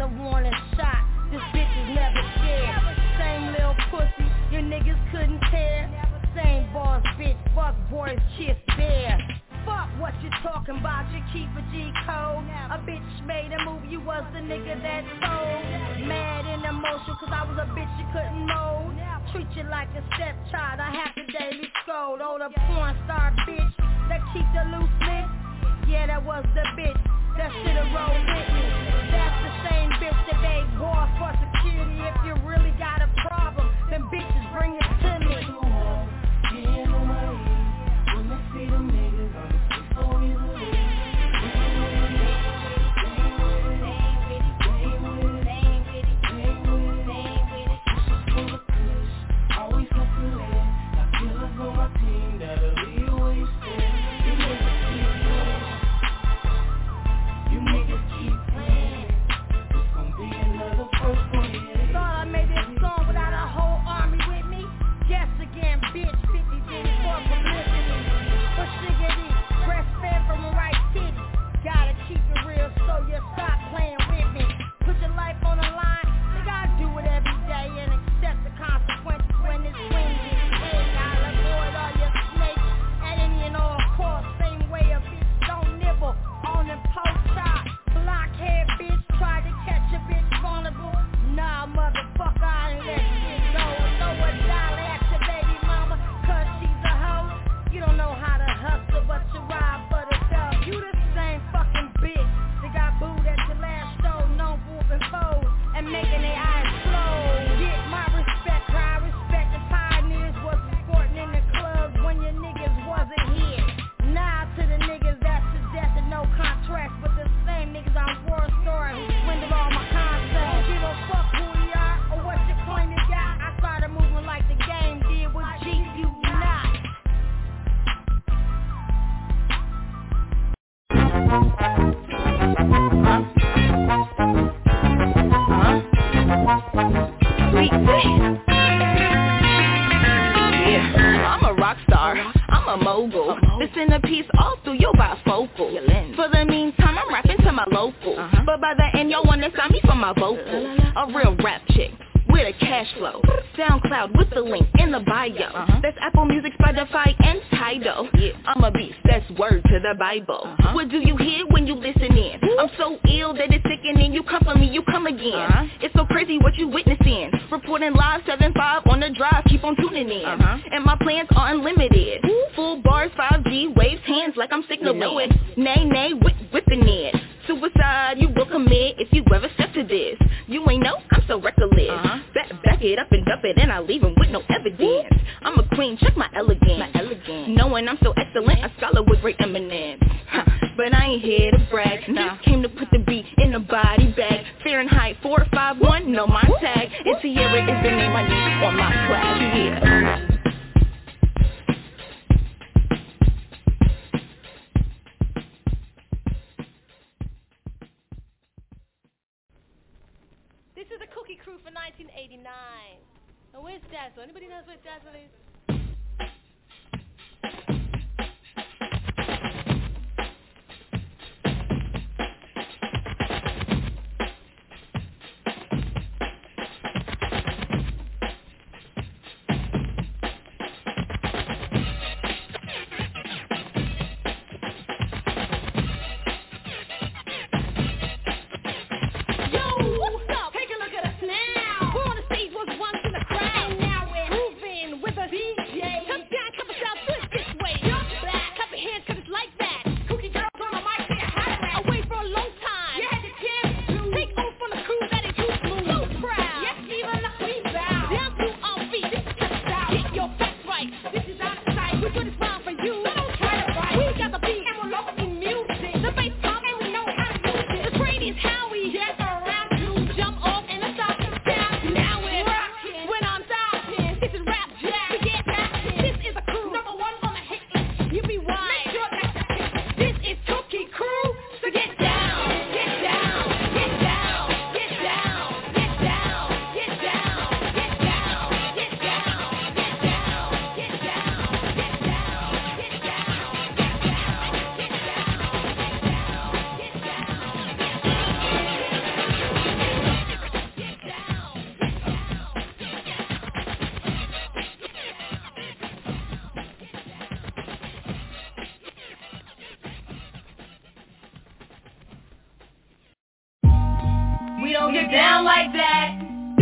a warning shot. This bitch is never scared. Same little pussy, your niggas couldn't tear. Same boss bitch, fuck boys, kiss bear. Fuck what you talking about, you keep a G code. A bitch made a move, you was the nigga that told. Mad and emotional, cause I was a bitch you couldn't mold. Treat you like a stepchild, I have to daily scold. Oh, the porn star bitch that keep the loose lips. Yeah, that was the bitch that should've rolled with me. That's the same bitch that made war for security. If you really got a problem, then bitches bring it to me. Get away when they see them niggas on the street so easily. Always hustling, got killers on my team that'll leave you wasted. You niggas keep playing, it's gonna be another first for you. Thought I made this song without a whole army with me? Guess again, bitch, 50 did it for publicity. But shiggity, breastfed from the right titty. Gotta keep it real so you stop playing with me. Put your life on the line, nigga, I do it every day and accept the consequences when it's windy. Hey, I'll avoid all your snakes at any and all costs. Same way a bitch don't nibble on them post shots. Blockhead bitch tried to catch a bitch vulnerable. Nah, motherfucker, I ain't let shit go. Throw a dollar at your baby mama, cause she's a hoe. You don't know how to hustle, but you ride for the dough. You the same fucking bitch that got booed at your last show, known for whooping foes and making their eyes close. Get my respect, I respect the pioneers was sporting in the clubs when your niggas wasn't here. Nah, to the niggas that suggested no contracts, but the same niggas on War Story who swindled all my contracts. Don't give a fuck who you are or what you claim you got. I started moving like the game did with G, you not. Yeah, I'm a rock star, I'm a mogul. This in a piece all through your bifocal. For the meantime, I'm rapping to my local. But by the end, y'all wanna sign me for my vocal. A real rap chick with a cash flow. SoundCloud with the link in the bio. That's Apple Music, Spotify, and Tidal. I'm a beast, that's word to the Bible. What do you hear when you listen in? I'm so ill that it's sickening. You come for me, you come again. It's so crazy what you witnessing. Reporting live 7-5 on the drive, keep on tuning in. And my plans are unlimited. Full bars, 5G, waves hands like I'm signaling. Nay, whipping it. Suicide, you will commit if you ever step to this. You ain't know, I'm so reckless. Back it up and dump it, and I leave him with no evidence. I'm a queen, check my elegance. Knowing I'm so excellent, a scholar with great eminence. But I ain't here to brag. Just came to put the beat in a body bag. Fahrenheit 451, no my tag. And Sierra is the name I need on my plaque. Yeah. This is the Cookie Crew for 1989. And where's Dazzle? Anybody knows where Dazzle is? Take a look at us now. We're on the stage, was once in the crowd. And now we're moving with a get down like that.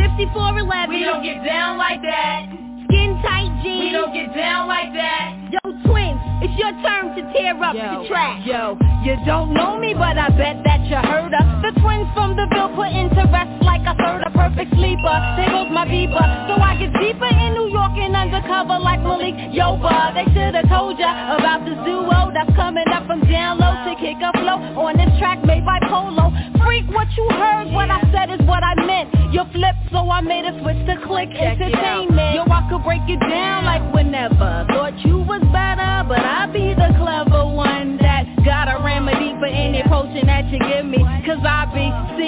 5411. We don't get down like that. Skin tight jeans. We don't get down like that. Yo, twins, it's your turn to tear up the track. Yo, you don't know me, but I bet that you heard her. The twins from the Ville put into rest like a third, a perfect sleeper. There goes my beeper, so I get deeper in New York and undercover like Malik Yoba. They should've told ya about this duo that's coming up from down low to kick a flow on this track made by Polo. Freak, what you heard, what I said is what I meant. You flipped, so I made a switch to Click Entertainment. Yo, I could break it down like whenever. Thought you was better, but I be the clever one that got a remedy for any potion that you give me. Cause I be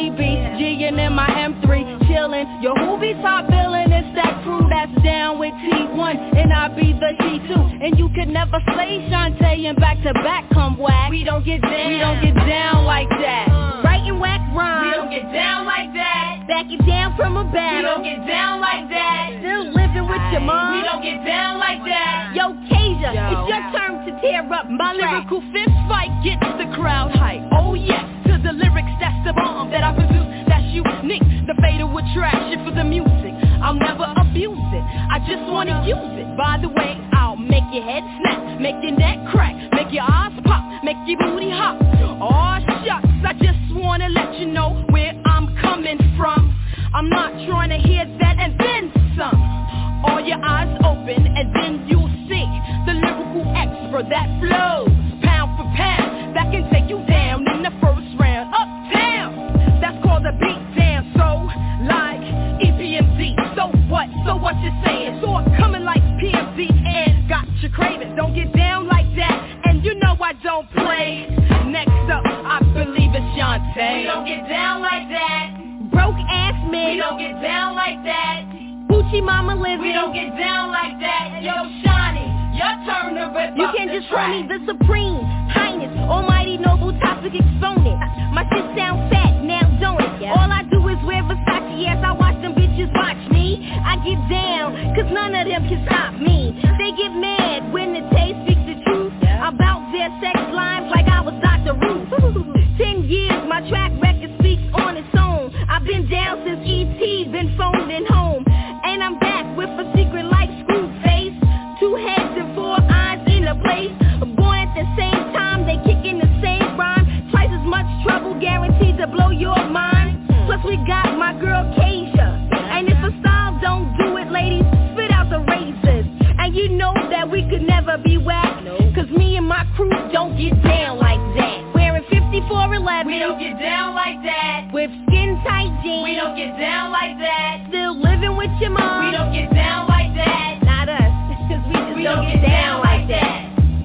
CBG'ing in my M3, chillin'. Yo, who be top billin'? It's that crew that's down with T1, and I be the T2. And you could never slay Shantae and back to back come whack. We don't get down. We don't get down like that. Writing whack rhymes. We don't get down like that. Back it down from a battle. We don't get down like that. Still living with your mom. We don't get down like that. Yo, Kasia, it's your turn to tear up my the track. Lyrical fist fight gets the crowd hype. Oh yes, to the lyrics, that's the bomb that I produce. That's unique, the fatal attraction for the music. I'll never abuse it, I just wanna use it. By the way, I'll make your head snap, make your neck crack, make your eyes pop, make your booty hop. Aw shucks, I just wanna let you know where I'm coming from. I'm not trying to hear that and then some. All your eyes open and then you'll see the lyrical expert that flows pound for pound, that can take you down in the first round. Uptown, that's called a beat down. So like EPMD, so what you saying? So I'm coming like PMD and got you craving. Don't get down like that, and you know I don't play. Next up, I believe it's Shantae. We don't get down like that. Broke ass man. We don't get down like that. Gucci Mama Lizzie. We don't get down like that. Yo, Shawnee, your turn to rip You up can the just call track. me the Supreme Highness, Almighty Noble Topic Exponent. My shit sound fat, now don't it? Yeah. All I do is wear Versace as I watch them bitches watch me. I get down, cause none of them can stop me. They get mad when the taste speaks the truth about their sex lines like I was Dr. Ruth. 10 years, my track record speaks on its own. I've been down since E.T. been phoning home. And I'm back with a secret like Screwface. 2 heads and 4 eyes in a place. Born at the same time, they kick in the same rhyme. Twice as much trouble guaranteed to blow your mind. Plus we got my girl Kasia. And if a style don't do it, ladies, spit out the razors. And you know that we could never be whack. Cause me and my crew don't get down like that. Wearing 5411. We don't get down like that. With skin tight jeans. We don't get down like that. Still living with your mom. We don't get down like that. Not us, cause we just don't get down like that.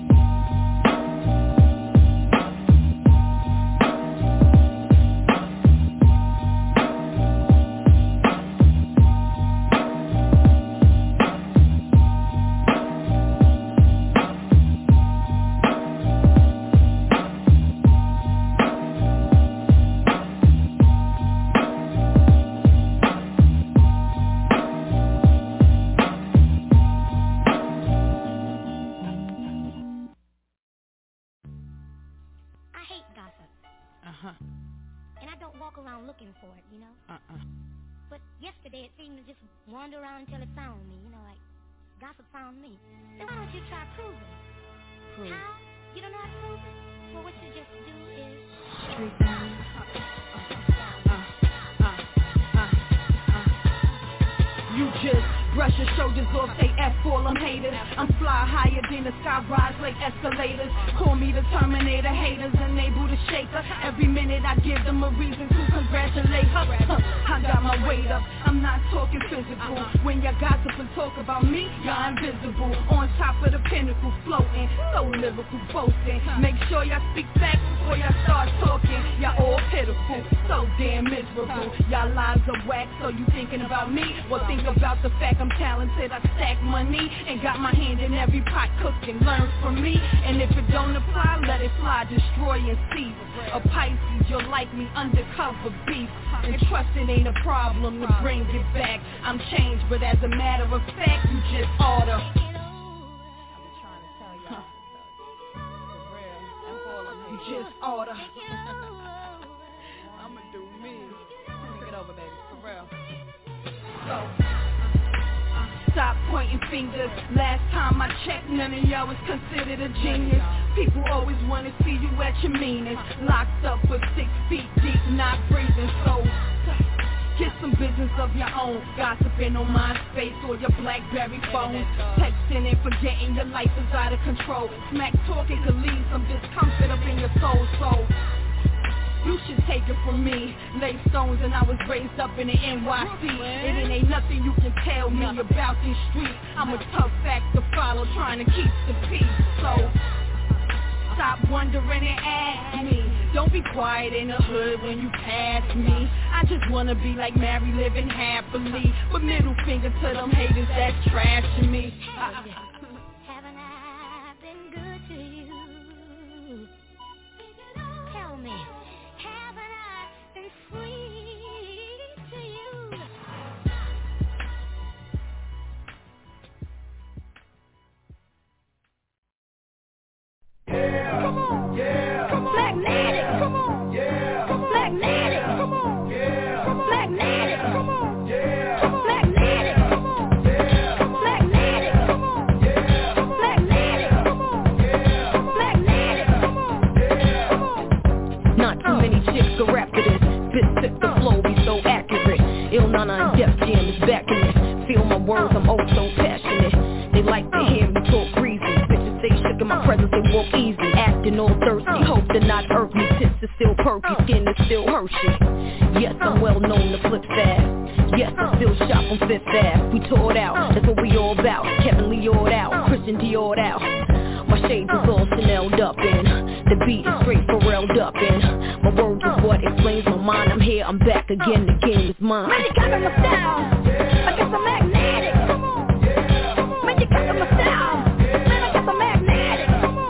Looking for it, you know? But yesterday it seemed to just wander around until it found me, you know, like gossip found me. Then why don't you try proving? Prove. How? You don't know how to prove it? Well, what you just do is Street You just brush your shoulders off, say F for them haters. I'm fly higher than the sky, rise like escalators. Call me the Terminator, haters unable to shake her. Every minute I give them a reason to congratulate her. I got my weight up, I'm not talking physical. When you gossip and talk about me, you're invisible. On top of the pinnacle, floating, so lyrical boasting. Make sure y'all speak facts before y'all start talking. Y'all all pitiful, so damn miserable. Y'all lives are whack, so you thinking about me? Well, think about the fact I'm talented, I stack money and got my hand in every pot cooking. Learn from me, and if it don't apply, let it fly, destroy and seize. A Pisces, you'll like me, undercover beef. And trust it ain't a problem to bring it back. I'm changed, but as a matter of fact, you just order. You just order. I'ma do me. over, baby, for real. So, stop pointing fingers. Last time I checked, none of y'all was considered a genius. People always want to see you at your meanest. Locked up with 6 feet deep, not breathing. So, get some business of your own. Gossiping on MySpace or your BlackBerry phone. Texting and forgetting your life is out of control. Smack talking could leave some discomfort up in your soul. So, you should take it from me. Lay stones and I was raised up in the NYC. It ain't nothing you can tell me about these streets. I'm a tough act to follow, trying to keep the peace. So stop wondering and ask me. Don't be quiet in the hood when you pass me. I just wanna be like Mary, living happily. With middle finger to them haters that's trashing me. Haven't I been good to you? Tell me. Haven't I been sweet to you? Yeah, come on, yeah, come on, Blackmatic, come on, yeah, come on, Blackmatic, come on, yeah, come on, Blackmatic, come on, yeah, come on, Blackmatic, come on, yeah, come on, Blackmatic, come on, yeah, come on, Blackmatic, come on, yeah, Blackmatic, come on, yeah, come on. Not too many chicks go rap to this. Spit sick, the flow be so accurate. Il Nana and Def Jam is backing it. Feel my words, I'm oh so passionate. They like to hear me talk breezy. Bitches stay shook in my presence, they walk easy. Acting all thirsty, hope to not irk me. Tits is still perky, skin is still Hershey. Yes, I'm well known to flip fast. Yes, I still shop on Fifth Ave. We tore it out, that's what we all about. Kevin Leo'd out, Christian Dior'd out. My shades is all Chanel'd up in. The beat is straight Pharrell'd up in. My words is what explains my mind. I'm here, I'm back again, the game is mine. Man, you got my style. I guess I'm magnetic. Man, you got my style. Man, I guess I'm magnetic.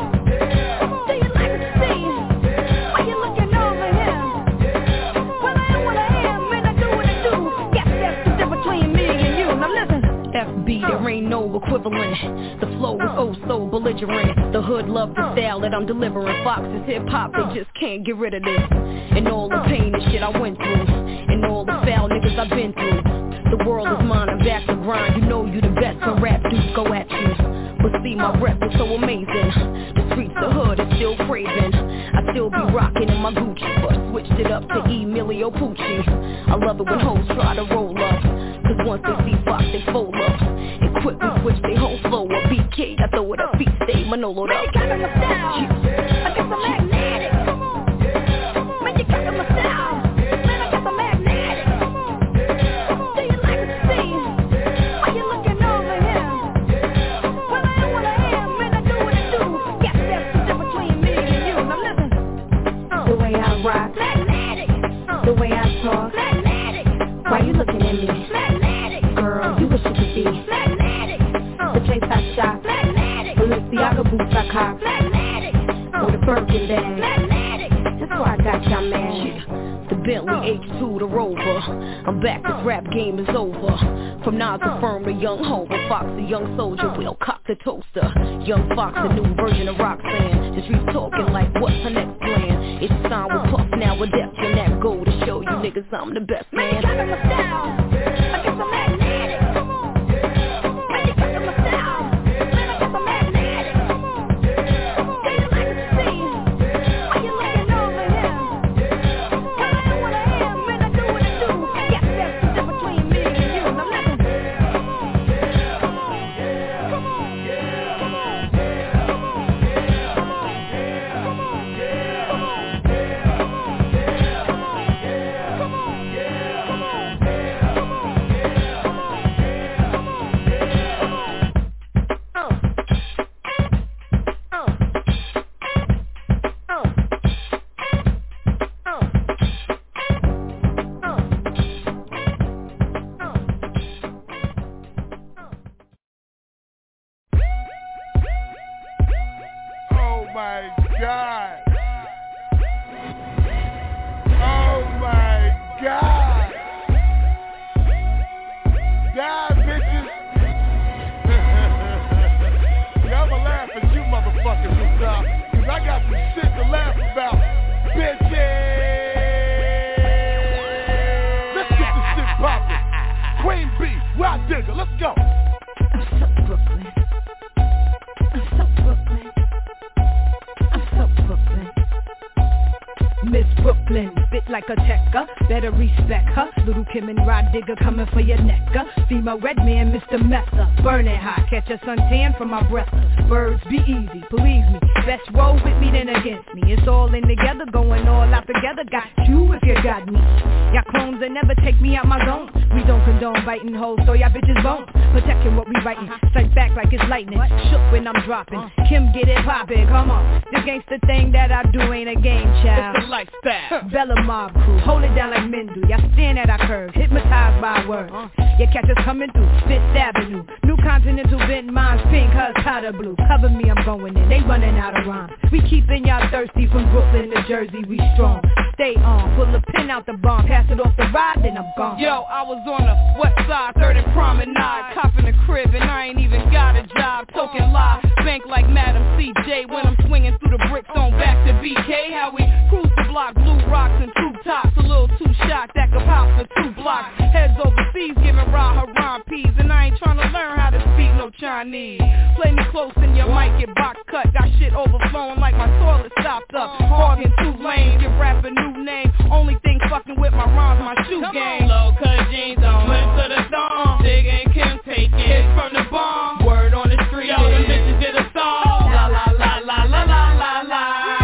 Do you like to see? Why you looking over here? Well, I am what I am, and I do what I do. Yes, that's the difference between me and you. Now listen. FB, there ain't no equivalent. The flow is oh so belligerent. The hood love the style that I'm delivering. Fox is hip-hop, they just can't get rid of this. And all the pain and shit I went through, and all the foul niggas I've been through. The world is mine, I'm back to grind. You know you the best, so rap dudes go at you. But see, my rep is so amazing. The streets, the hood is still craving. I still be rocking in my Gucci, but switched it up to Emilio Pucci. I love it when hoes try to roll up, cause once they see Fox, they fold up. And quickly switch they whole flow up. BK, I throw it up, beat stay Manolo'd up. Man, you got my style. I guess I'm magnetic. Man, you got my style. Man, I guess I'm magnetic. Do you like to see? Why you looking over here? Well, I am what I am, and I do what I do. Yes, that's the difference between me and you. Now listen. The way I rock, Magnetic. the way I talk. Magnetic. Why you looking at me? Magnetic. Girl, you wish you could be Magnetic. the place I shop. Magnetic. Balenciaga boots I cop. Magnetic. With a Birkin bag. Magnetic. That's why I got y'all mad. The Bentley H2, the Rover. I'm back, this rap game is over. From Nas to Firm to Young Hova. Fox a young soldier, we'll cock the toaster. Young Fox, a new version of Roxanne. The streets talking like, what's her next plan? It's time with Puff, now with Def Jam, that go to show you niggas I'm the best man. Man, you got my style. I guess I'm magnetic. Man, you got my style. Man, I guess I'm magnetic. Do you like to see? Why you looking over here? Well, I am what I am, and I do what I do. Yes, that's the difference between me and you. Now listen. Come on. Come on. Oh my God. Oh my God. Die, bitches. Yeah, I'ma laugh at you motherfuckers this time, cause I got some shit to laugh about. Bitches. Let's go. like a tecker. Better respect her. Little Kim and Rod Digger coming for your necker. Female red man, Mr. Messer. Burning hot, catch a suntan from my breath. Birds be easy, believe me. Best roll with me than against me. It's all in together, going all out together. Got you if you got me. Y'all clones that never take me out my zone. We don't condone biting hoes, so y'all bitches won't. Protecting what we writing. Strike back like it's lightning. Shook when I'm dropping. Kim get it poppin', come on. The gangsta thing that I do ain't a game, child. It's a lifestyle. Bella Mob crew, hold it down like men do. Y'all stand at our curves, hypnotized by words. You catch us coming through Fifth Avenue. New Continental bent minds pink, cause powder blue. Cover me, I'm going in. They running out of rhyme. We keeping y'all thirsty from Brooklyn to Jersey. We strong. Stay on. Pull a pin out the bomb. Pass it off the ride, then I'm gone. Yo, I was on the west side, 3rd and Promenade, copping a crib and I ain't even got a job. Token live, bank like Madam CJ when I'm swinging through the bricks on back to BK. How we cruise the block, blue rocks and two tops, a little too shot that could pop for 2 blocks. Heads overseas giving raw haram peas, and I ain't tryna learn how to speak no Chinese. Play me close and your mic get box cut. Got shit overflowing like my toilet stopped up. Hogging 2 lanes, give rap a new name. Only thing fucking with my rhymes, my shoe game. Low cut jeans on, flip to the thong. Dig and Kim take it from the bomb. Word on the street, yo, them bitches did a song. La la la la la la la la.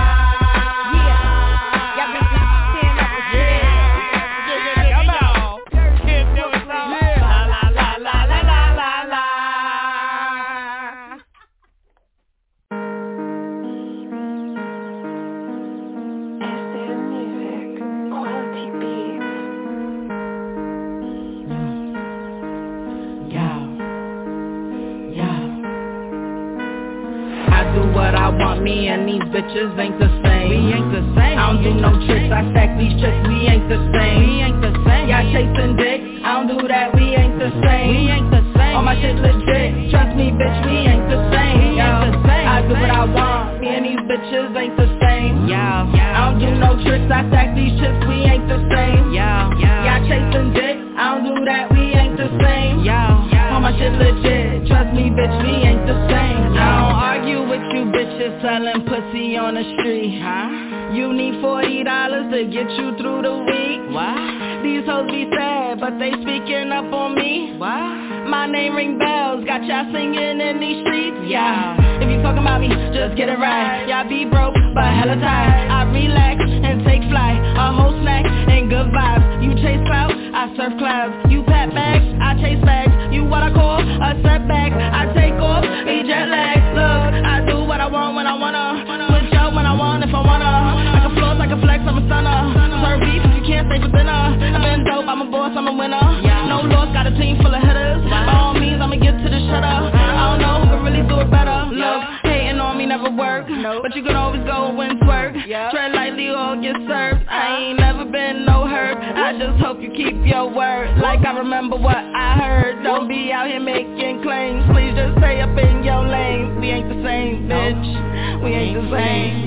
What I want, me and these bitches ain't the same. We ain't the same. I don't do no tricks, I stack these tricks. We ain't the same. We ain't the same. Y'all chasing dick, I don't do that. We ain't the same. We ain't the same. All my shit legit. Trust me, bitch, we ain't the same. We ain't the same. I do what I want. Me and these bitches ain't the same. I don't do no tricks, I stack these tricks. We ain't the same. Y'all chasing dick, I don't do that. We ain't the same. All my shit legit. Trust me, bitch, we ain't the same. I don't argue with you bitches selling pussy on the street. You need $40 to get you through the week. These hoes be sad, but they speaking up on me. My name ring bells, got y'all singing in these streets. If you talking about me, just get it right. Y'all be broke, but hella tired. I relax and take flight, a whole snack and good vibes. You chase clout, I surf clouds. You pat bags, I chase bags. You what I call a setback, I take off, be jet lag. Look, I do what I want when I wanna. Switch up when I want if I wanna. I can floss, I can flex, I'm a stunner. Serve beef if you can't stay for dinner. I've been dope, I'm a boss, I'm a winner. No loss, got a team full of hitters. By all means, I'ma get to the shutter. I don't know who can really do it better. Look, hating on me never work, but you can always go and twerk. Tread lightly or get served. I ain't never been no hurt. I just hope you keep your word. Like I remember what I heard. Don't be out here making claims. Please just stay up in your lane. We ain't the same, bitch. We ain't the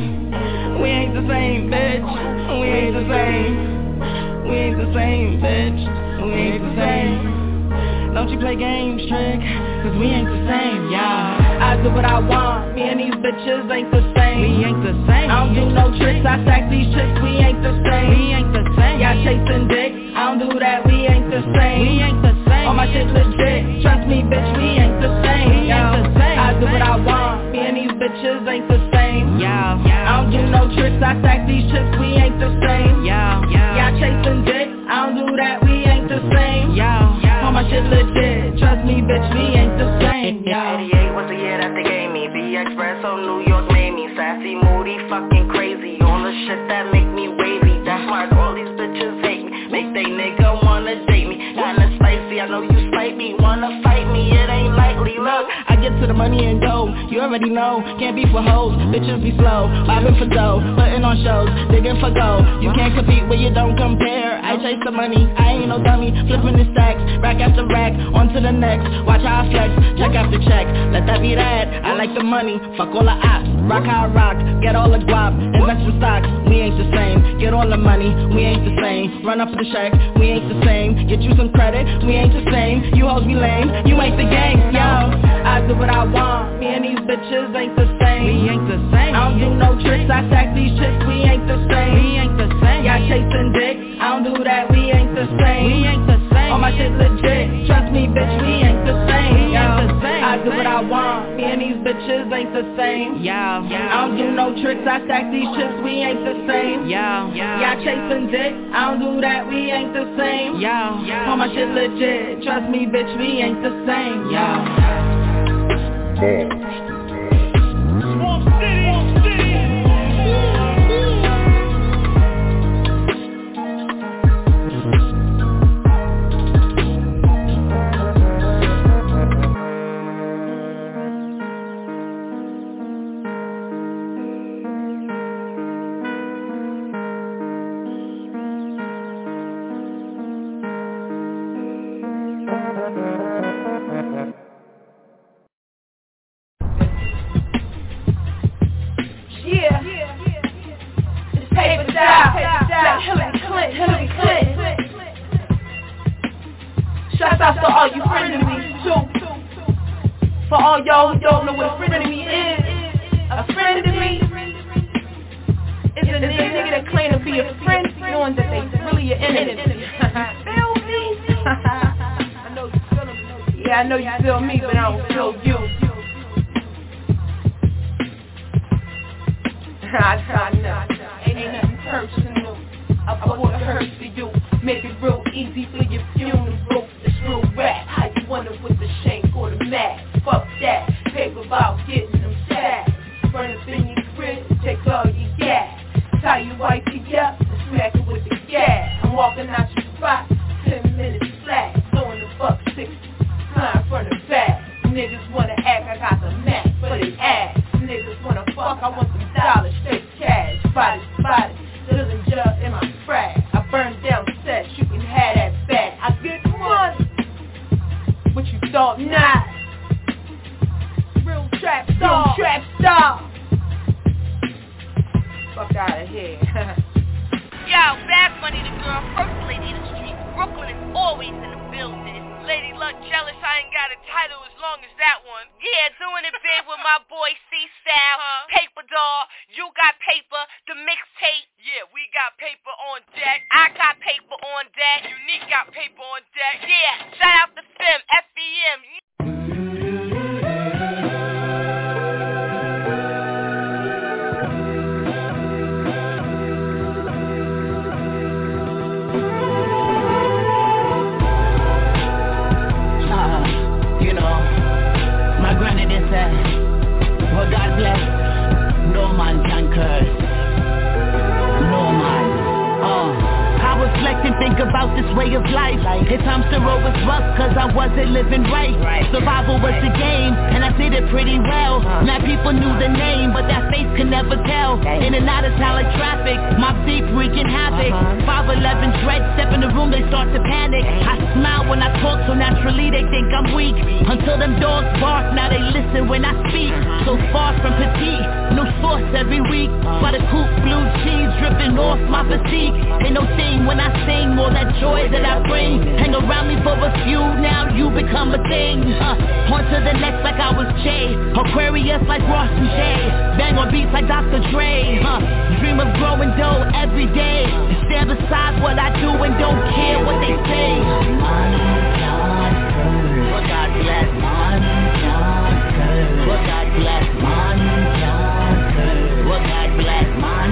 same. We ain't the same, bitch. We ain't the same. We ain't the same, bitch. We ain't the same. Don't you play games, trick, cause we ain't the same, I do what I want, me and these bitches ain't the same. We ain't the same. I don't do no tricks, I stack these tricks. We ain't the same. We ain't the same. Y'all chasing dick, I don't do that. We ain't the same. We ain't the same. All my shit legit. Trust me, bitch, we ain't the same. We ain't the same. I do what I want, me and these bitches ain't the same. I don't do no tricks, I stack these tricks. We ain't the same. Y'all chasing dick, I don't do that. We ain't the same. All my shit legit. Trust me, bitch, we ain't the same. 88 was the year that they gave me. B-Expresso, New York made me sassy, moody, fucking crazy. All the shit that make me wavy. That's why all these bitches hate me. Make they nigga wanna date me. Kinda spicy, I know you spite me. Wanna fight me, it ain't likely. Look, I get to the money and go. You already know, can't be for hoes. Bitches be slow, bobbing for dough, putting on shows, digging for gold. You can't compete when you don't compare. I chase the money, I ain't no dummy. Flipping the stacks, rack after rack, onto to the next. Watch how I flex, check after check. Let that be that. I like the money, fuck all the ops. Rock how I rock, get all the guap. Invest in stocks, we ain't the same. Get all the money, we ain't the same. Run up for the check, we ain't the same. Get you some credit, we ain't the same. You hoes be lame, you ain't the gang, yo. I do what I want, me and these bitches ain't the same. We ain't the same. I don't do no tricks, I stack these chicks, we ain't the same. We ain't the same. Y'all chasing dick, I don't do that, we ain't the same. We ain't the same. All my shit legit, trust me bitch, we ain't the same. We ain't the same. I do what I want, me and these bitches ain't the same. Yeah. I don't do no tricks, I stack these chicks, we ain't the same. Yeah. Y'all chasing dick, I don't do that, we ain't the same. Yeah. All my shit legit, trust me bitch, we ain't the same. Yeah. Shout out to all you frenemies too. For all y'all who don't know what a frenemy is, a frenemy is a nigga that claim to be a friend, knowing that they really your enemy. Feel me? I know you feel me. Yeah, I know you feel me, but I don't feel you. I try not. Ain't nothing personal. I brought the hurt to you. Make it real easy for your funeral. It's real rap. How you wonder with the shank or the mat? Fuck that. Paper about getting them sacks. Run up in your crib, take all your gas. Tie your wifey up and smack it with the gas. I'm walking out your spot, 10 minutes flat. Throwing the buck 60, flying from the back. Niggas wanna act, I got the Mac for they ass. Niggas wanna fuck, I want some dollars, straight cash. Body, living jug in my frag. I burn down sets, you can have that back. I get money, what you thought not? Real trap star. Fuck out of here. Yo, Bad Money, the girl, first lady in the street. Brooklyn is always in the building. Lady Luck jealous I ain't got a title as long as that one. Yeah, doing it big with my boy C-Style, Paper Doll, You Got Paper, the mixtape. Yeah, we got paper on deck. I got paper on deck. Unique got paper on deck. Yeah, shout out to FEM, F-E-M. Well, God bless, no man can curse. No man. I reflect and think about this way of life. At times the road was rough cause I wasn't living right. Survival was the game and I did it pretty well. Now people knew the name but that face could never tell. In and out of town like traffic, my deep wreaking havoc. 5'11" dread, step in the room they start to panic. I smile when I talk so naturally they think I'm weak. Until them dogs bark, now they listen when I speak. So far from petite, no sauce every week. By the coupe blue cheese dripping off my physique. Ain't no thing when I sing, all that joy that I bring. Hang around me for a few, now you become a thing. On to the next like I was Jay. Aquarius like Ross and Jay. Bang on beats like Dr. Dre. Dream of growing dough every day. Stand beside what I do and don't care what they say. What God bless, what God bless, what God bless,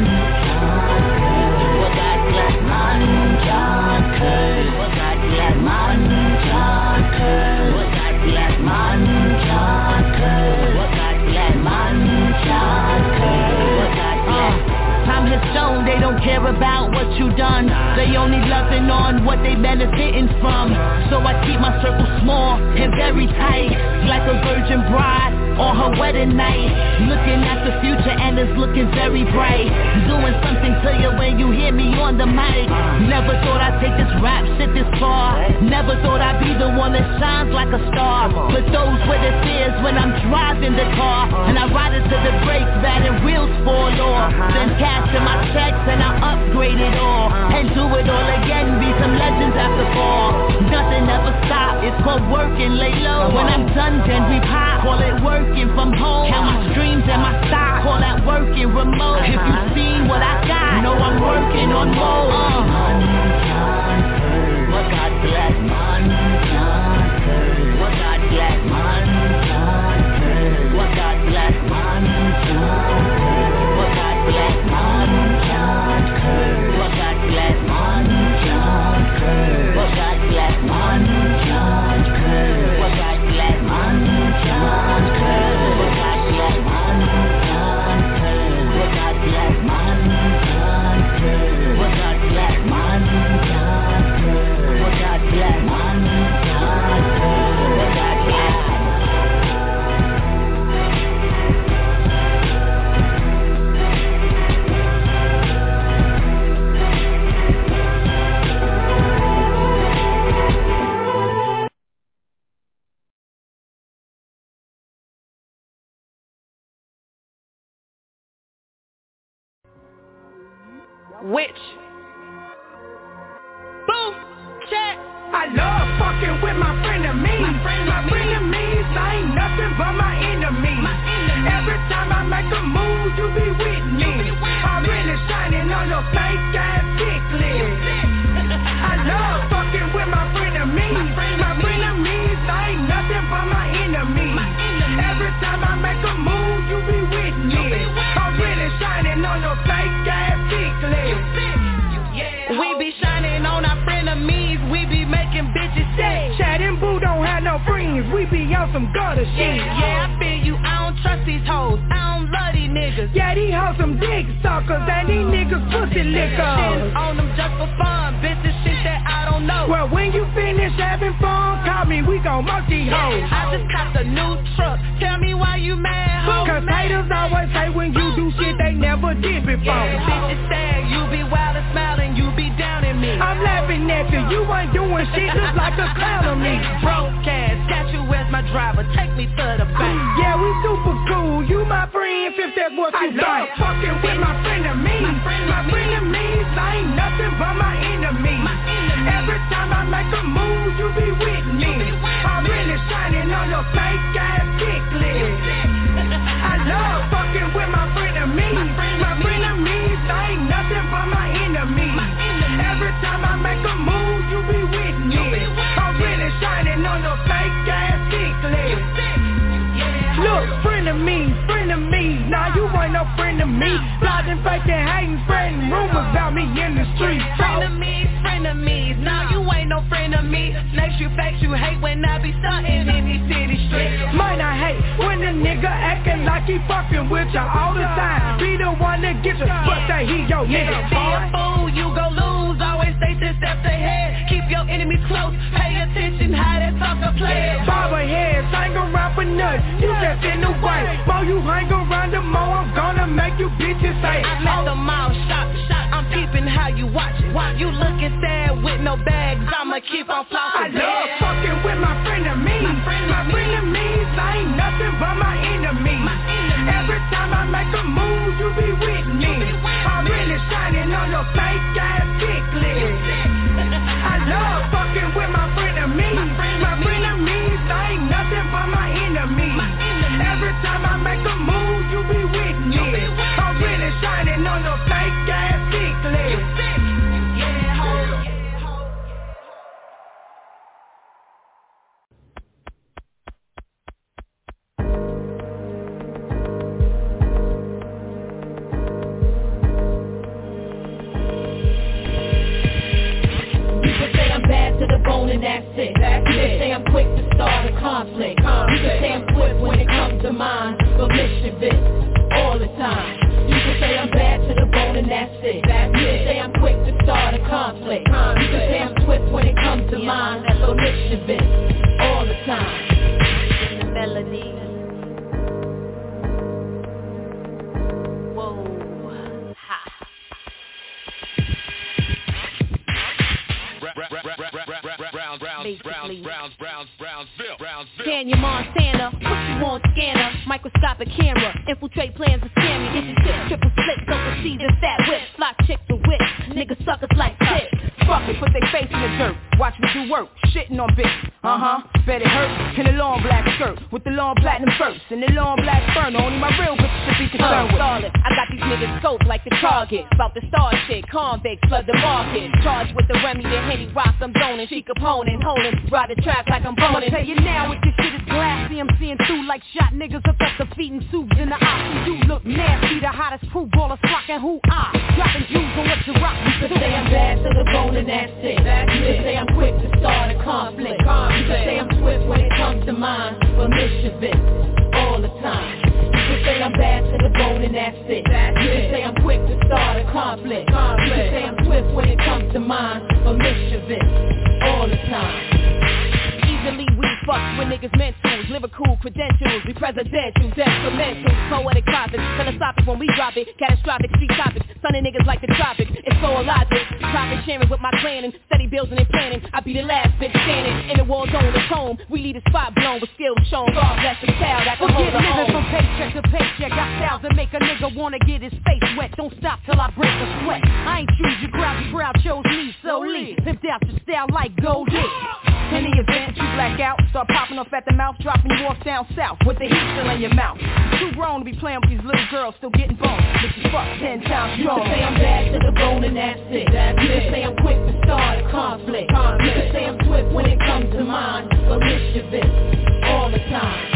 Time has shown they don't care about what you done. They only loving on what they benefiting from. So I keep my circle small and very tight, like a virgin bride. on her wedding night. Looking at the future and it's looking very bright. Doing something to you when you hear me on the mic. Never thought I'd take this rap shit this far. Never thought I'd be the one that shines like a star. But those were the fears when I'm driving the car, and I ride it to the brakes, bad and wheels fall off. Then cash in my checks and I upgrade it all, and do it all again, be some legends after fall. Nothing ever stops, it's called working, lay low. When I'm done, then we pop, call it working from home. Count my streams and my stock, call that working remote. If you seen what I got, know I'm working on more. What God bless, man, what God bless, man, what God bless, man, what God bless, man, what God bless, man, what God bless, man, what God bless, man, what God bless, man, what God bless, man, what God bless, man, what God bless, man, what God bless. Which? Boom, check. I love fucking with my friend of me. My friend of me, I ain't nothing but my enemy. Every time I make a move, you be with me. I'm really shining on your fake ass dick list. I love fucking with my friend of me. My friend of me, I ain't nothing but my enemy. Every time I make a move, you be with me. I'm really shining on your fake ass dick list. We be shining on our frenemies, we be making bitches sick. Chad and Boo don't have no friends, we be on some gutter shit. Yeah, I feel you, I don't trust these hoes, I don't love these niggas. Yeah, these hoes some dick suckers, and these niggas pussy lickers. On them just for fun, bitches shit that I don't know. Well, when you finish having fun, call me, we gon' murk these hoes. I just got the new truck, tell me why you mad, ho. Cause haters always say when you do shit they never did before. Bitches say you be wild and smiling, you be down in me. I'm laughing at you, you ain't doing shit just like a clown on me. Broke ass, got you as my driver, take me to the bank. Yeah, we super cool, you my friend, if that's what you think. I love fucking with my friend of me. My friend of me, I ain't nothing but my enemy. Every time I make a move, you be with me. I'm really shining on your fake ass dick list. I love fucking with my friend of me. My friend of me, I ain't nothing but my enemy. Every time I make a move, you be with me. I'm really shining on your fake ass dick list. Look, friend of me, nah you ain't no friend of me. Plotting, faking, hating, spreading rumors about me in the street. Friend of me, nah you ain't no friend of me. Next you fakes, you hate when I be stunting in these city streets. Might I hate when the nigga acting like he fucking with you all the time. Be the one that gets you, but say he your nigga. Be a fool, you gon' lose. Always stay 10 steps ahead. Keep your enemies close. Pay attention how that sucker play. Barber heads, hang around for nuts. You just in the way. More you hang around, the more I'm gonna make you bitches say. I let them all shop. I'm peeping how you watching. You looking sad with no bags. I'ma keep on flossing. I love fucking with my friend of me. My friend of me, I ain't nothing but my enemy. Every time I make a move, you be with me. I'm really shining on your fake ass dick list. I love fucking with my friend of me. My friend of me, I ain't nothing but my enemy. Every time I make a move, you be with me. I'm really shining on your fake ass dick list. And that's it. You can say I'm quick to start a conflict. You can say I'm quick when it comes to mine, but mischievous all the time. You can say I'm bad to the bone and that's it. You can say I'm quick to start a conflict. You can say I'm swift when it comes to mine, but mischievous all the time. The melody. Brownsville. Tanya Montana, put you on scanner, microscopic camera, infiltrate plans to scam you. Get your shit triple slick, don't receive your fat whip. Flock chicks with whips, niggas suckers like tips. Fuck it, put their face in the dirt. Watch me do work, shitting on bitches. Bet it hurt. In the long black skirt with the long platinum first and the long black fern. Only my real bitches should be concerned with. Solid, I got these niggas scoped like the target. About the star shit, convicts flood the market. Charged with the Remy, the Henny Rock, I'm zoning. She Capone, holding, ride the track like I'm boning. Tell you now, if this shit is glassy, I'm seeing through like shot niggas hooked up the feet and tubes in the eye. You look nasty, the hottest crew ballers flocking who I dropping jewels on what you rock. You can say I'm bad to the bone and that's it. You can say I'm quick to start a conflict. You can say I'm swift when it comes to mine, but mischievous all the time. You can say I'm bad to the bone and that's it. You can say I'm quick to start a conflict. You can say I'm swift when it comes to mine, but mischievous all the time. Easily we fuck with niggas mentals, lyrical credentials, we presidential, detrimental, poetic prophets, philosophic when we drop it, catastrophic street topics, sunny niggas like the tropics, it's so illogic, profit sharing with my clan and steady building and planning, I be the last bitch standing, in the war zone at home, we lead a spot blown with skills shown, God bless the child that can hold a home. Living from paycheck to paycheck, got styles that make a nigga wanna get his face wet, don't stop till I break a sweat, I ain't choose your crowd, the crowd chose me, so leave, pimped out your style like gold dick. In the event you black out, start popping off at the mouth, dropping you off down south with the heat still in your mouth. Too grown to be playing with these little girls, still getting boned. Bitches fuck 10 times strong. You can strong. say I'm bad to the bone and that's it. You can say I'm quick to start a conflict. You can say I'm swift when it comes to mine, but mischievous all the time.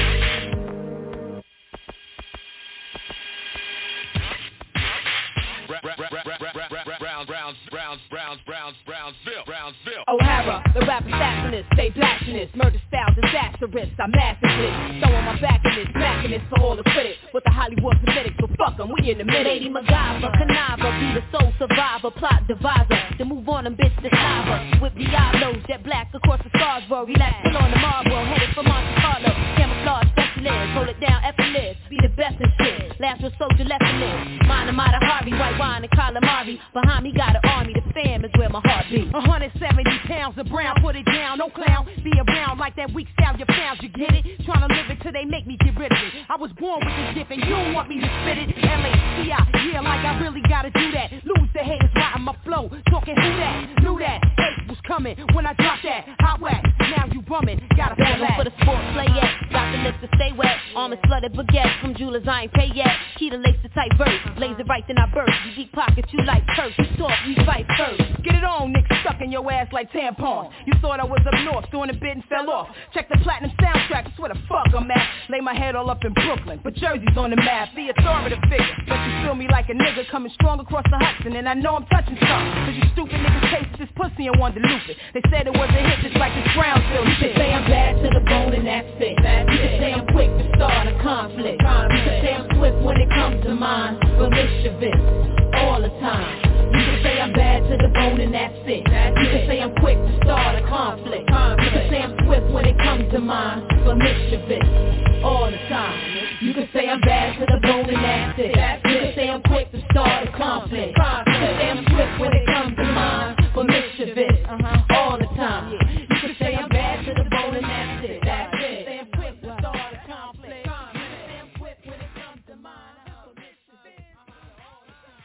Brownsville. O'Hara, the rap assassinist, stay blasting this, murder style disastrous, I mastered this, throwing my back in this, smacking this for all the critics, with the Hollywood pathetic, so fuck 'em, we in the middle. Lady MacGyver, conniver, be the sole survivor, plot divisor, to move on them bitch decipher, with Diablos, jet black across the Scarborough, relax, still on the Marlboro, headed for Monte Carlo, camouflage specialist, hold it down, effortless, be the best in shit, last with soldier left in this, mine and Mata Harvey, white wine and calamari, behind me got an army, the fam is where my heart beats. 170 pounds of brown, put it down, don't clown, be around like that weak style you found, you get it? Tryna live it till they make me get rid of it. I was born with this gift and you don't want me to spit it. L-A-C-I, yeah, like I really gotta do that. Lose the haters, riding my flow, talking who that, knew that, hate was coming when I dropped that, hot wax, now you bumming, gotta feel that. For the sport play yet, got the lips to stay wet, almost flooded baguettes from jewelers I ain't pay yet, key to lace the tight verse, laser right then I burst, you deep pocket you like purse, you talk, we fight first. Get it on, nigga, stuck in your ass like tampons. You thought I was up north, doing a bit and fell off. Check the platinum soundtrack, that's where the fuck I'm at. Lay my head all up in Brooklyn, but Jersey's on the map. The authoritative figure, but you feel me like a nigga coming strong across the Hudson, and I know I'm touching something. Cause you stupid niggas tasted this pussy and wanted to loop it. They said it was a hit, just like this Brownsville shit. You can say I'm bad to the bone and that's it. You can say I'm quick to start a conflict. You can say I'm swift when it comes to mine, but mischievous all the time. You can say I'm bad to the bone and that's it. You can say I'm quick to start a conflict. You can say I'm swift when it comes to mine, but mischievous all the time. You can say I'm bad to the bone and that's it. You can say I'm quick to start a conflict. You can say I'm swift when it comes to mine, but mischievous all the time. You can say I'm bad to the bone and that's it. That's it. Say I'm quick to start a conflict. You can say I'm swift when it comes to mine, but mischievous all the time.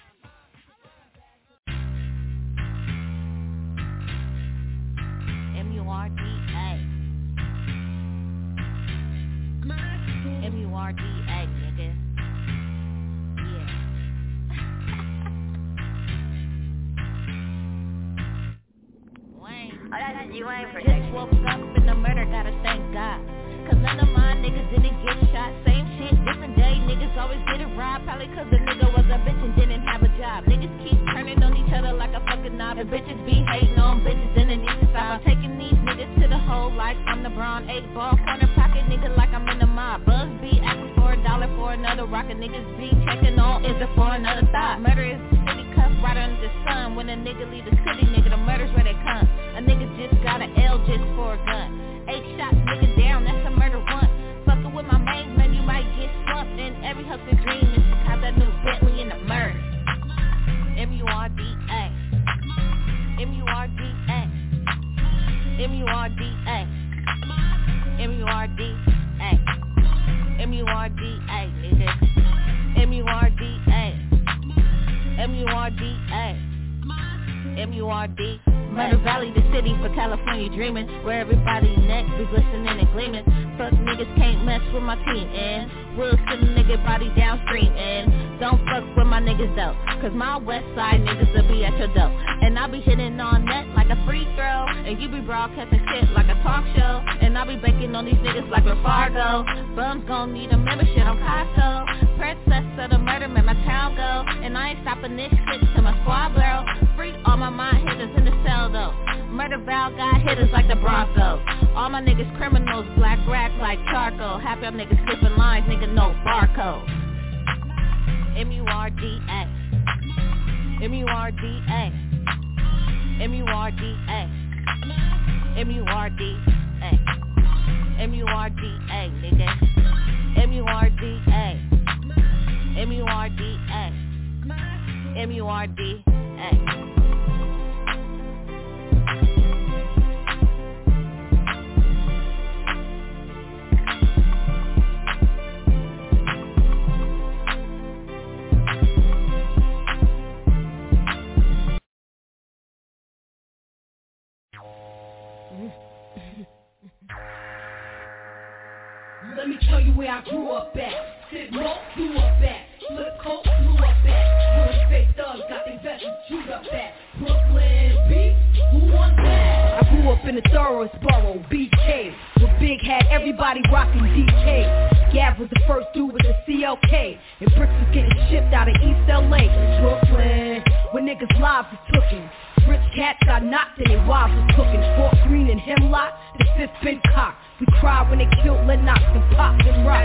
M-U-R-D-A, M-U-R-D-A, nigga. Yeah. Wayne. Oh, that's G-Wayne for just woke up in the murder, gotta thank God. Cause none of my niggas didn't get shot. Same shit, different day, niggas always get it right. Probably cause the nigga was a bitch and didn't have a job. Niggas keep turning on each other like a fucking knob. And bitches be hating on bitches, then it needs to stop. I'm taking these niggas to the hole like I'm the Brown 8-ball corner pocket nigga like I'm in the mob. Buzz be asking for $1 for another rock. And niggas be checking on is it for another thought. Murder is city cuff right under the sun. When a nigga leave the city, nigga, the murder's where they come. A nigga just got an L just for a gun. 8 shots, nigga down, that's a murder once. Fucking with my main man, you might get slumped. And every husband dream is to cop that new Bentley in the murder. M-U-R-D-A, M-U-R-D-A, M-U-R-D-A. M-U-R-D. Murder Valley, the city for California dreaming, where everybody neck be glistening and gleaming. Fuck niggas can't mess with my team, and we'll send a nigga body downstream, and don't fuck with my niggas though, cause my west side niggas will be at your door. And I be hitting on net like a free throw, and you be broadcasting shit like a talk show, and I be banking on these niggas like a Fargo. Bums gon' need a membership on Costco. Princess of the murder, man, my town go, and I ain't stopping this shit till my squad blow. Free all my mind hitters in the cell though. Murder Val got hitters like the Broncos. All my niggas criminals, black racks like charcoal. Half y'all niggas skipping lines, nigga no barcode. M-U-R-D-A. M-U-R-D-A. M-U-R-D-A. M-U-R-D-A. M-U-R-D-A, nigga. M-U-R-D-A. M-U-R-D-A. M-U-R-D-A. Let me tell you where I grew up at. Sid Mo grew up at. Flip Coat blew up at. Real fake thugs got their veterans chewed up at. Brooklyn beef, who wants that? I grew up in the thoroughest borough, BK. With Big had everybody rocking DK. Gav was the first dude with the CLK. And bricks was getting shipped out of East LA. Brooklyn, where niggas lives was cooking. Rich cats got knocked and their wives was cooking. Fort Greene and Hemlock, the fifth been cocked. We cried when they killed Lennox and Pop and Rock.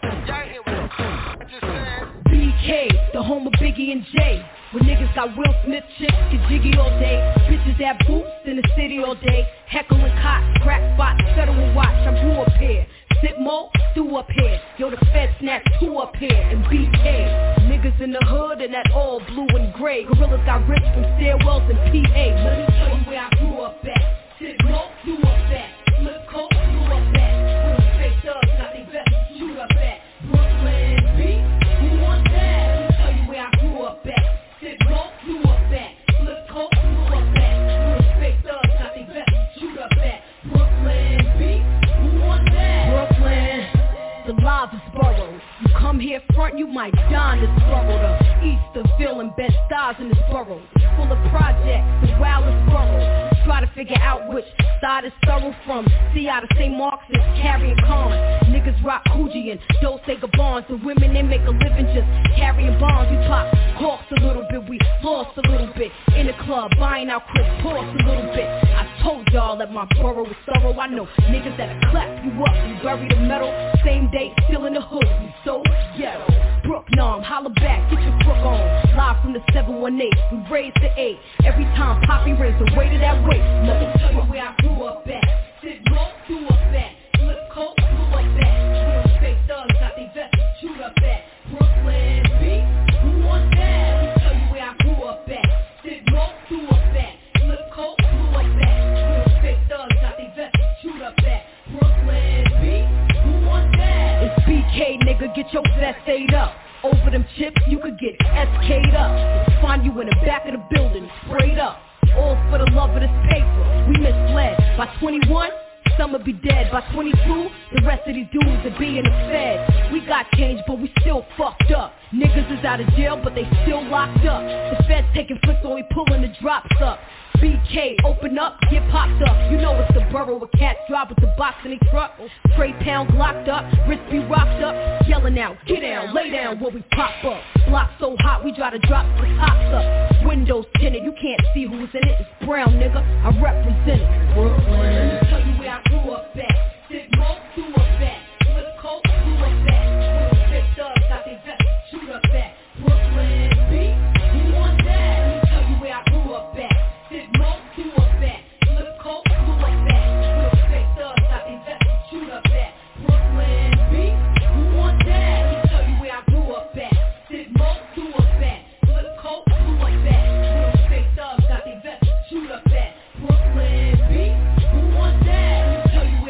BK, the home of Biggie and Jay. When niggas got Will Smith chicks, get jiggy all day. Bitches at boots in the city all day. Heckle and cots, crack spots, federal watch. I grew up here. Sit Mo, Stu up here. Yo, the Fed snatched 2 up here. And BK, niggas in the hood and that all blue and gray. Gorillas got rich from stairwells and PA. Let me tell you where I grew up at. Sit Mo, Stu up at. Flip Coat, blew up at. Real fake thugs got they veterans shoot up at. Brooklyn beef, who wants that? Let me tell you where I grew up at. Sid Mo, blew up at. Flip Coat, blew up at. Real fake thugs got they veterans shoot up at. Brooklyn beef, who wants that? Brooklyn, the largest borough. You come here front, you might die in this borough. The Easterville and Bed-Stuy in this borough. It's full of projects, the wildest borough. Try to figure out which side is thorough from. See out of St. Mark's is carrying cons. Niggas rock Coogee and Dolce Gabbans. The women, they make a living just carrying bombs. We pop corks a little bit, we lost a little bit. In the club, buying out Chris Ports a little bit. I told y'all that my borough was thorough. I know niggas that'll clap you up and bury the metal. Same day, still in the hood, we so ghetto. Brook Nom, holla back, get your crook on. Live from the 718, we raised the 8. Every time Poppy raised the weight of that weight. Let me tell you where I grew up at. Sid Mo, blew up at. Flip Coat, blew up at. Real fake thugs got they veterans chewed up at. Brooklyn beef, who wants that? Let me tell you where I grew up at. Sid Mo, blew up at. Flip Coat, blew up at. Real fake thugs got they veterans chewed up at. Brooklyn beef, who wants that? It's BK, nigga, get your vest ate up. Over them chips, you could get SK'd up. Find you in the back of the building, sprayed up. All for the love of this paper, we misled. By 21, some will be dead. By 22, the rest of these dudes will be in the Fed. We got change, but we still fucked up. Niggas is out of jail, but they still locked up. The Feds taking flicks when we pulling the drops up. BK, open up, get popped up. You know it's the borough where cats drive with the box in their truck. Trey Pound locked up, wrist be rocked up. Yelling out, get down, lay down when we pop up. Block so hot, we try to drop the tops up. Windows tinted, you can't see who's in it. It's brown, nigga, I represent it. Brooklyn. Let me tell you where I grew up at. Sid Mo, blew up at. Flip Coat, blew up at. Real fake thugs got they veterans shoot up at. Brooklyn beef, who wants that? Let me tell you where I grew up at. Sid Mo, blew up at. Flip Coat, blew up at. Real fake thugs got they veterans shoot up at. Brooklyn beef, who wants that? Let me tell you where I grew up at. Sid Mo, blew up at. Flip Coat, blew up at. Real fake thugs got they veterans shoot up at. Brooklyn beef, who wants that? Let me tell you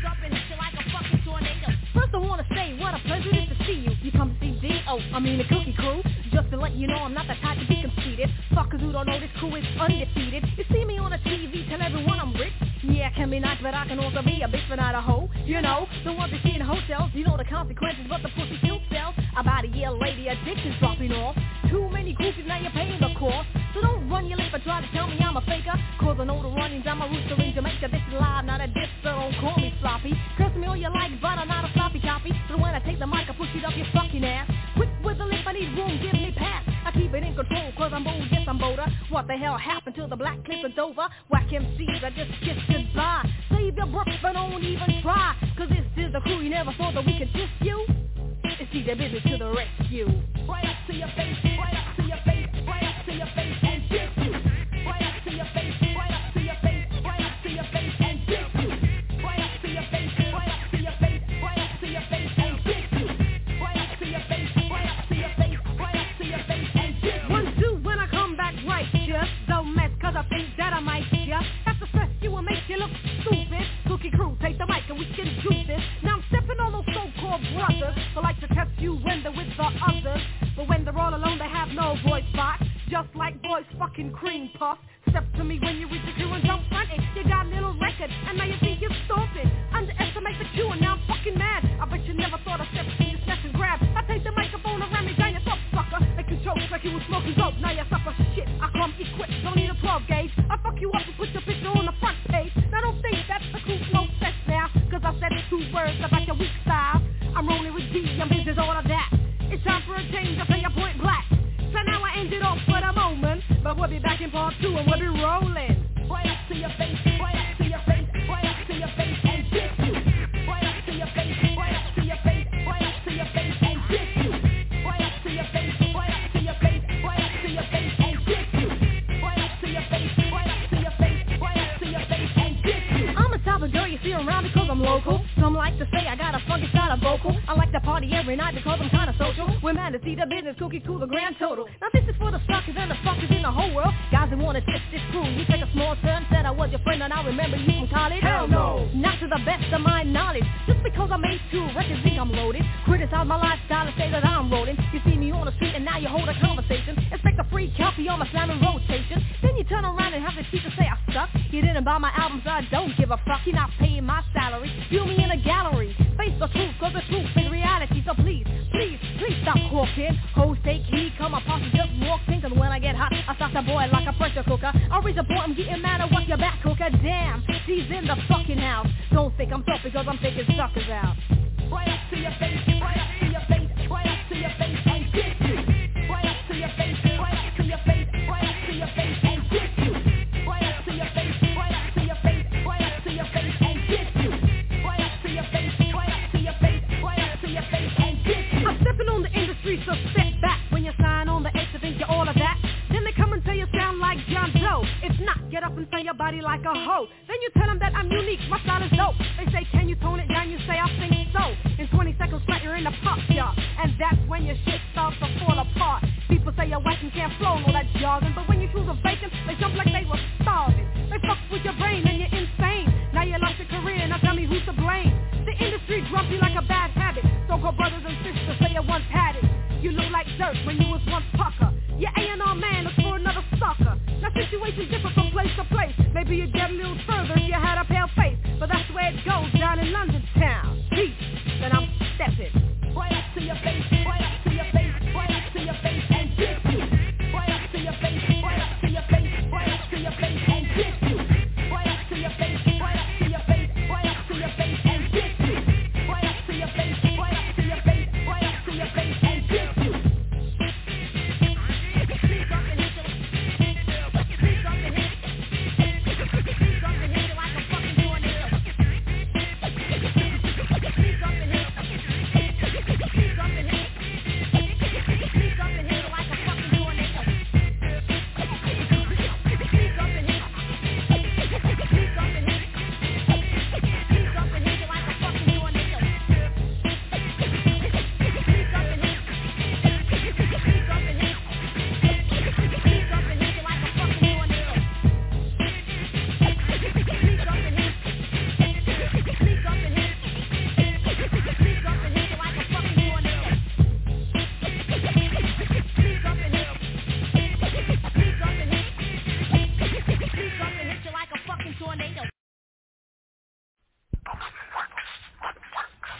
wake up and hit you like a fucking tornado. First I wanna say what a pleasure it is to see you. You come to see D.O., I mean the Cookie Crew. Just to let you know I'm not the type to be conceited. Fuckers who don't know this crew is undefeated. You see me on the TV, tell everyone I'm rich. Yeah, I can be nice, but I can also be a bitch but not a hoe. You know, the ones you see in hotels, you know the consequences, but the pussy still sells. About a year later, addiction's dropping off. Too many groupies, now you're paying the cost. So don't run your lip and try to tell me I'm a faker. Cause I know the runnings, I'm a rooster in Jamaica. This is live, not a diss, so don't call me sloppy. Curse me all you like, but I'm not a sloppy copy. So when I take the mic, I push it up your fucking ass. Quick with the lip, I need room, give me pass. I keep it in control, cause I'm bold, yes I'm bolder. What the hell happened to the black clip of Dover? Whack MCs, I just kiss goodbye. Save your brooks, but don't even try. Cause this is the crew, you never thought that we could diss you. It's either business to the rescue. Right up to your face, right up to your face, right up to your face and diss you. Right up to your face, right up to your face, right up to your face and diss you. Right up to your face, right up to your face, right up to your face and diss you. Right up to your face, right up to your face, right up to your face and diss you. 1, 2, when I come back right, just don't mess, cause I think that I might just have to stress you and make you look stupid. Cookie Crew, take the mic and we can juice this. Now I'm stepping on those so-called brothers, so like to test you when they're with the others. But when they're all alone, they have no voice box. Just like boys fucking cream puff. Step to me when you reach the crew and don't front it. You got a little record, and now you think you're stomping. Underestimate the Q, and now I'm fucking mad. I bet you never thought I'd step to you, snatch and grab. I take the microphone around me, down your throat, sucker. Make you choke like you was smoking dope. Now you suffer shit. I come equipped, don't need a 12 gauge. I fuck you up and put your picture on the front page. Now don't think that's the cool flow sex now, cause I said 2 words about your weak style. I'm rolling with D, I'm business, all of that. It's time for a change, I play a point black. So now I end it off for the moment, but we'll be back in part 2 and we'll be rolling. Right up to your face, right up to your face, right up to your face and diss you. Right up to your face, right up to your face, right up to your face and diss you. Right up to your face, right up to your face, right up to your face and diss you. Right up to your face, right up to your face, right up to your face and diss you. I'm a type of girl you see around because I'm local. Some like to say I got a funky style of vocal. I like to party every night because I'm kinda social. We're mad to see the business Cookie Crew, the grand total. Now this is for the suckers and the fuckers in the whole world. Guys that wanna test this crew. You take a small turn, said I was your friend and I remember you from college. Hell no, not to the best of my knowledge. Just because I made 2 records, think I'm loaded. Criticize my lifestyle and say that I'm rolling. You see me on the street and now you hold a conversation. Expect a free copy on my slamming rotation. Then you turn around and have the cheek to say I suck. You didn't buy my albums, so I don't give a fuck. You're not paying my salary. View me in a gallery. Face the truth, cause the truth is reality. So please, please, please stop hawking. Hoes take heed, come my posse just walk in. Cause when I get hot, I stop the boy like a pressure cooker. I'll reach a point, I'm getting mad at what your back hooker. Damn, she's in the fucking house. Don't think I'm tough because I'm taking suckers out. Right up to your face, right up to your face, right up to your face and diss you. Right up to your face, right up to your face, right up to your face and diss you. Right up to your face, right up to your face, right up to your face and diss you. Right up to your face, right up to your face, right up to your face and diss you. I'm stepping on the industry, so step back. When you sign on the X, you think you're all of that. Then they come and tell you sound like John Doe. If not, get up and turn your body like a hoe. Then you tell them that I'm unique, my style is dope. They say, can you tone it down? You say, I think so. In 20 seconds flat, you're in the pop yard. And that's when your shit starts to fall apart. People say you're whack and can't flow, all that jargon. But when you choose a vacant, they jump like they were starving. They fuck with your brain and you're insane. Now you lost your career, now tell me who's to blame. The industry dropped you like a bad habit. So-called brothers and sisters say you once had it. You look like dirt when you was once pucker. Your A&R man looks for another sucker. Now situations differ from place to place. Maybe you get a little further if you had a pale face. But that's the way it goes down in London town. Peace, then I'm stepping. Right up to your face, right up to your face, right up to your face and diss you. Right up to your face, right up to your face, right up to your face and diss you. Right up to your face, right up to your face, right up to your face and diss you. Right up to your face, right up to your face, right up to your face and diss you.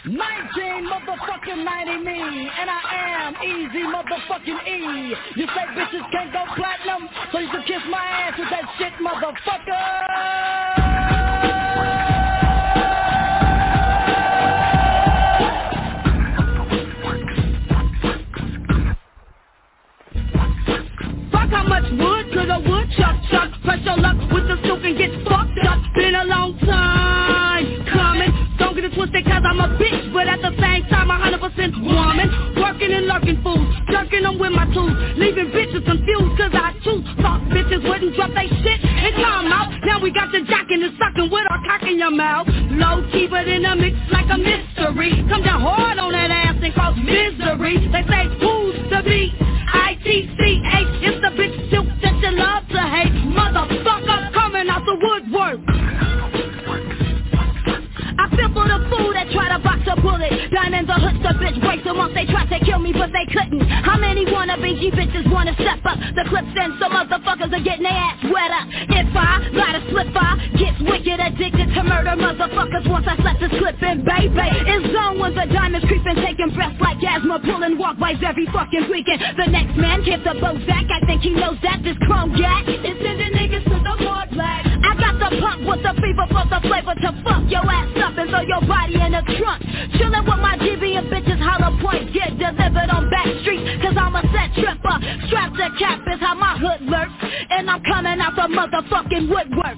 1990 me, and I am easy motherfucking E. You say bitches can't go platinum, so you can kiss my ass with that shit, motherfucker. How much wood could a woodchuck chuck? Press your luck with the soup and get fucked up. Been a long time coming. Don't get it twisted cause I'm a bitch, but at the same time 100% woman. Working and lurking fools, jerking them with my tools, leaving bitches confused cause I choose. Fuck bitches wouldn't drop they shit and come out. Now we got the jacking and sucking with our cock in your mouth. Low key but in a mix like a mystery. Come down hard on that ass and cause misery. They say who's the beat? ITCH, it's the big silk that you love to hate. Motherfucker coming out the woodwork. I feel for the fool that try to box a bullet. Diamonds or hoods, the bitch breaks. And once they tried to kill me, but they couldn't. How many wanna BG bitches wanna step up? The clips and some motherfuckers are getting their ass wet up. If I light a slip, I get wicked addicted to murder motherfuckers once I slap this clip in, baby. It's on when the diamonds creeping, taking breaths like asthma, pulling walkways every fucking weekend. The next man gets a Bozak, I think he knows that this chrome jack is sending niggas to the more black. I got the pump with the fever for the flavor to fuck your ass up and throw your body in the trunk. Chillin' with my GB and bitches, hollow point get delivered on back streets. Cause I'm a set tripper, strapped to cap is how my hood lurks. And I'm coming out the motherfucking woodwork.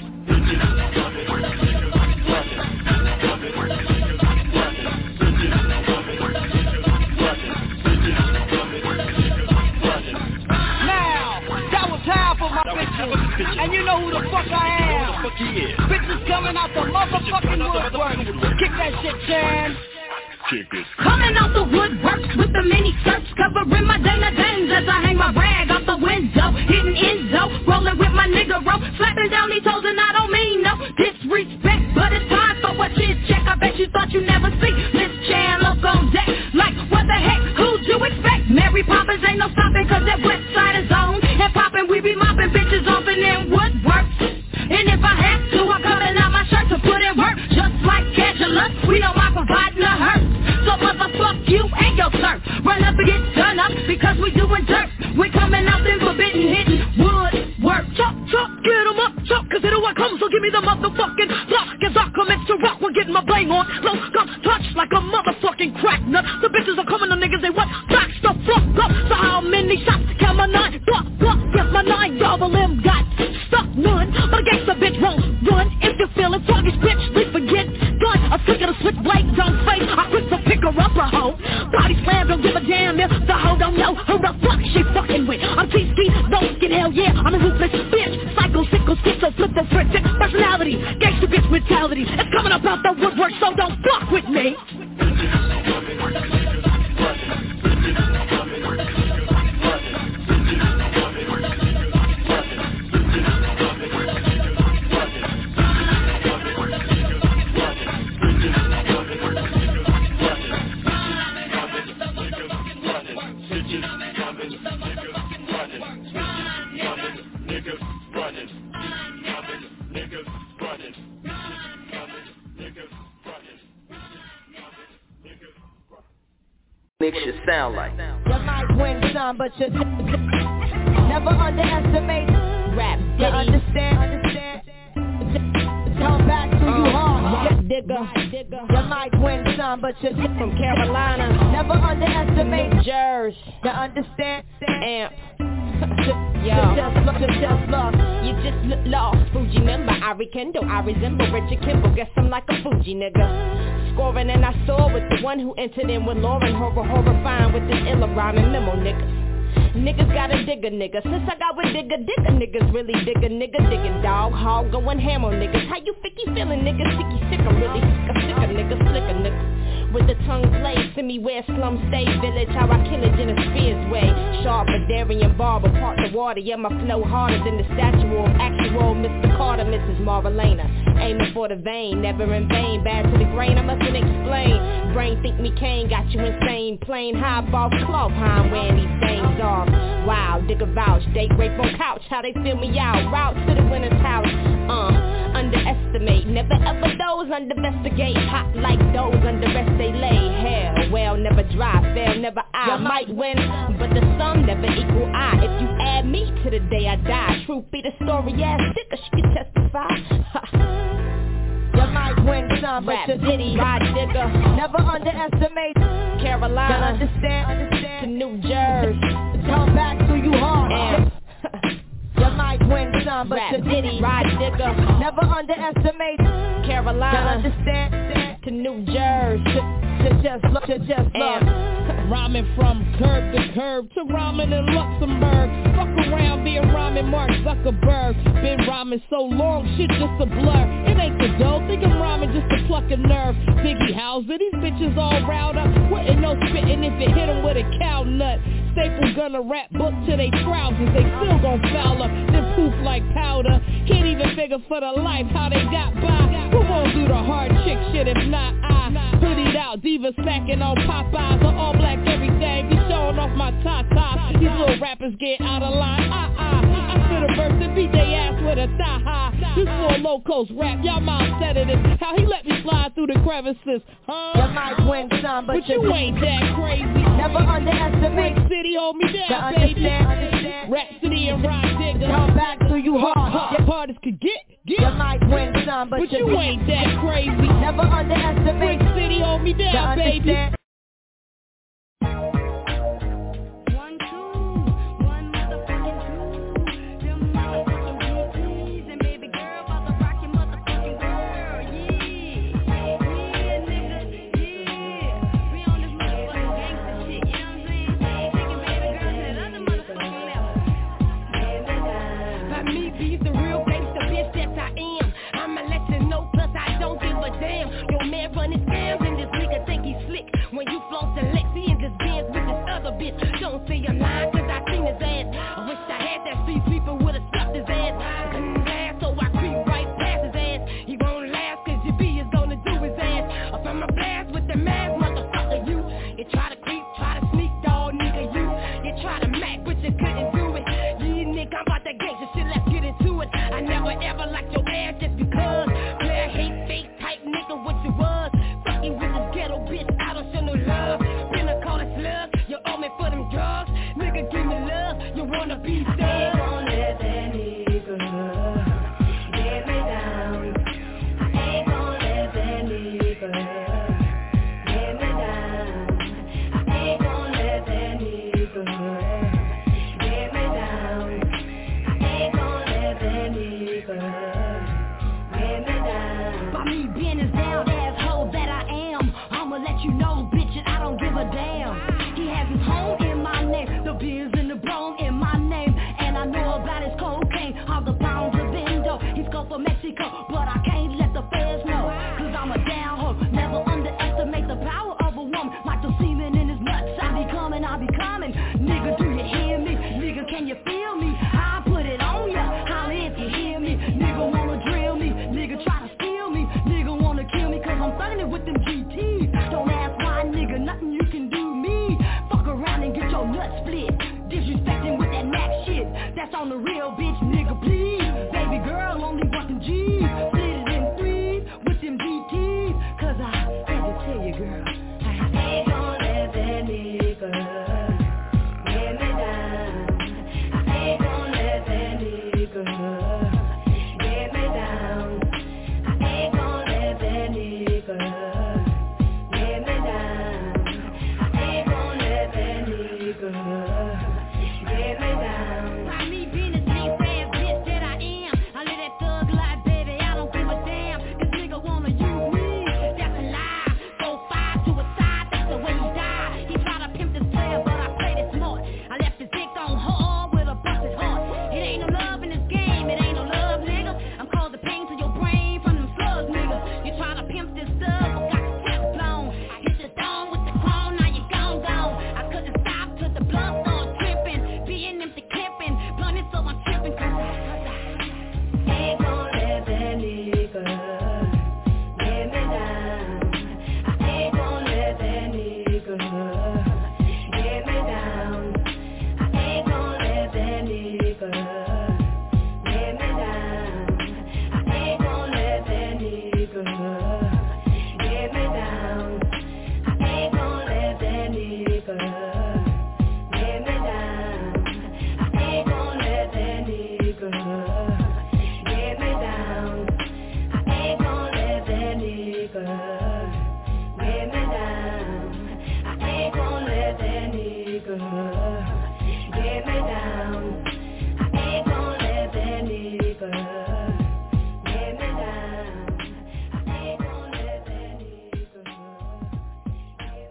And you know who the fuck I am. Bitches coming out the motherfucking woodwork. Kick that shit, Chan. Coming out the woodwork with the mini skirts, covering my dames as I hang my rag out the window, hitting Enzo, rolling with my nigga rope, slapping down these toes and I don't mean no disrespect, but it's time for a shit check. I bet you thought you never see Miss Chan look on deck, like what the heck, who'd you expect? Mary Poppins ain't no stopping cause that west side is on, and popping we be mopping bitches off and then woodwork. And if I had to, I'm cutting out my shirt to put in work, just like Angela, we don't mind providing a hurt. So motherfuck you and your turf. Run up and get done up because we doing dirt. We coming out then forbidden hitting wood work. Chop, get them up, chop, cause it what comes, so give me the motherfucking block. As I commence to rock, we're getting my bling on. Low gun touch like a motherfucking crack nut. The bitches are coming, the niggas, they what? Backs the fuck up. So how many shots can my nine? Block, yes my nine, double M got stuck none. But a gangsta bitch won't run. If you're feeling foggy, bitch, we forget gun. A flick of the switchblade, don't face. I quit to pick her up a hoe. Body slam, don't give a damn if the hoe don't know who the fuck she fucking with. I'm TC, don't get hell yeah, I'm a ruthless bitch. Psycho, sicko, schizo, flip the frick, personality, gangsta bitch mentality. It's coming up out the woodwork, so don't fuck with me. Niggas should sound like. You might win some, but you never underestimate rap. You understand? Come back to you hard, digger. You might win some, but you're from Carolina. Never underestimate Jersey. You understand? Amp. Yo, you just lost Fuji member. I rekindle, I resemble Richard Kimball. Guess I'm like a Fuji nigga. Scoring and I saw with the one who entered in with Lauren. Horrifying with this illa rhyming memo nigga. Niggas gotta dig a nigga. Since I got with digger niggas really dig a nigga. Digging dog, hog, going ham on niggas. How you ficky feeling nigga? Sticky sick, I'm really sick a nigga, slick a nigga. With the tongue blade, send me where slum stay village. How I kill it in a Spears way. Sharp, Badarian barber, part the water. Yeah, my flow harder than the statue of actual Mr. Carter, Mrs. Marvelina. Aiming for the vein, never in vain. Bad to the grain, I mustn't explain. Brain think me Kane, got you insane. Plain high ball cloth, how I'm wearing these things off. Wow, digger vouch, date rape on couch. How they feel me out, route to the winner's house. underestimate. Never ever those underestimate. Hot like those under rest they lay. Hell, well, never dry, fail, never I. Might win, but the sum never equal I. If you add me to the day I die, truth be the story, ass sticker, she can testify. You might win some, but you Diddy, ride digger. Never underestimate Carolina, understand to New Jersey. Come back to you hard. You might win some, but you Diddy, ride digger. Never underestimate Carolina, understand to New Jersey. Just look. Rhyming from curb to curb to rhyming in Luxembourg. Fuck around being rhyming Mark Zuckerberg. Been rhyming so long, shit just a blur. It ain't the dope, think I'm rhyming just to pluck a nerve. Biggie Howser, these bitches all riled up. Wouldn't no spitting if it hit them with a cow nut. Staple gonna rap book to they trousers. They still gon' foul up, then poof like powder. Can't even figure for the life how they got by. Who gon' do the hard chick shit if not I? Hoodied out, diva smacking on Popeyes. Or all black everything, be showing off my top. These little rappers get out of line. I spit a verse and beat they ass with a thigh. This more low coast rap, y'all mom said it is. How he let me slide through the crevices, huh? You might win some, but you ain't that crazy. Never underestimate Brick City, hold me down, baby. Rhapsody and Rod Digger. Come back to you hard. Your parties could get. You might win some, but you ain't that crazy. Never underestimate Brick City, hold me down, baby. Don't say I'm lying, cause I seen his ass. I wish I had that street sweeper would've stuffed his ass. I couldn't last, so I creep right past his ass. He won't last, cause your B is gonna do his ass. Up from a blast with the mask, motherfucker, you. You try to creep, try to sneak, dog, nigga, you. You try to mac, but you couldn't do it. Yeah, nigga, I'm about that gangster shit, let's get into it. I never ever liked your ass just because. Player hate, fake type nigga, what you was. Fucking with this ghetto bitch, I don't show no love. Been a call a slug. You owe me for them drugs, nigga, give me love. You wanna be thug? I ain't gon' let that nigga get me down. I ain't gon' let that nigga get me down. I ain't gon' let that nigga get me down. I ain't gon' let that nigga get me down. By me being this down asshole that I am, I'ma let you know, bitch, I don't give a damn. His home in my name, the beers and the bone in my name, and I know about his cocaine, all the pounds of endo. He's go for Mexico, but I can't let the feds know, cause I'm a down hoe. Never underestimate the power of a woman. Like the semen in his nuts, I be coming. Nigga, do you hear me? Nigga, can you feel me? I put it on ya, holla if you hear me. Nigga wanna drill me, nigga try to steal me. Nigga wanna kill me cause I'm thugging it with them GTs. Don't ask why, nigga, nothing you can do me. Fuck around and get your nuts split. Disrespecting with that Mac shit. That's on the real, bitch, nigga, please. Baby girl, only want them G's. Split it in three with them GTs. Cause I had to tell you, girl, I ain't gonna let that nigga get me down. I ain't gonna let that nigga get me down. I ain't gonna let that nigga get me down. I ain't gonna let that nigga get me down. By me being the same fast bitch that I am, I live that thug life, baby, I don't give a damn. This nigga wanna use me, that's a lie. 4-5 to a nigga get me down. I ain't gon' let that nigga get me down. I ain't gon' let that nigga get me down. I ain't gon' let that nigga get me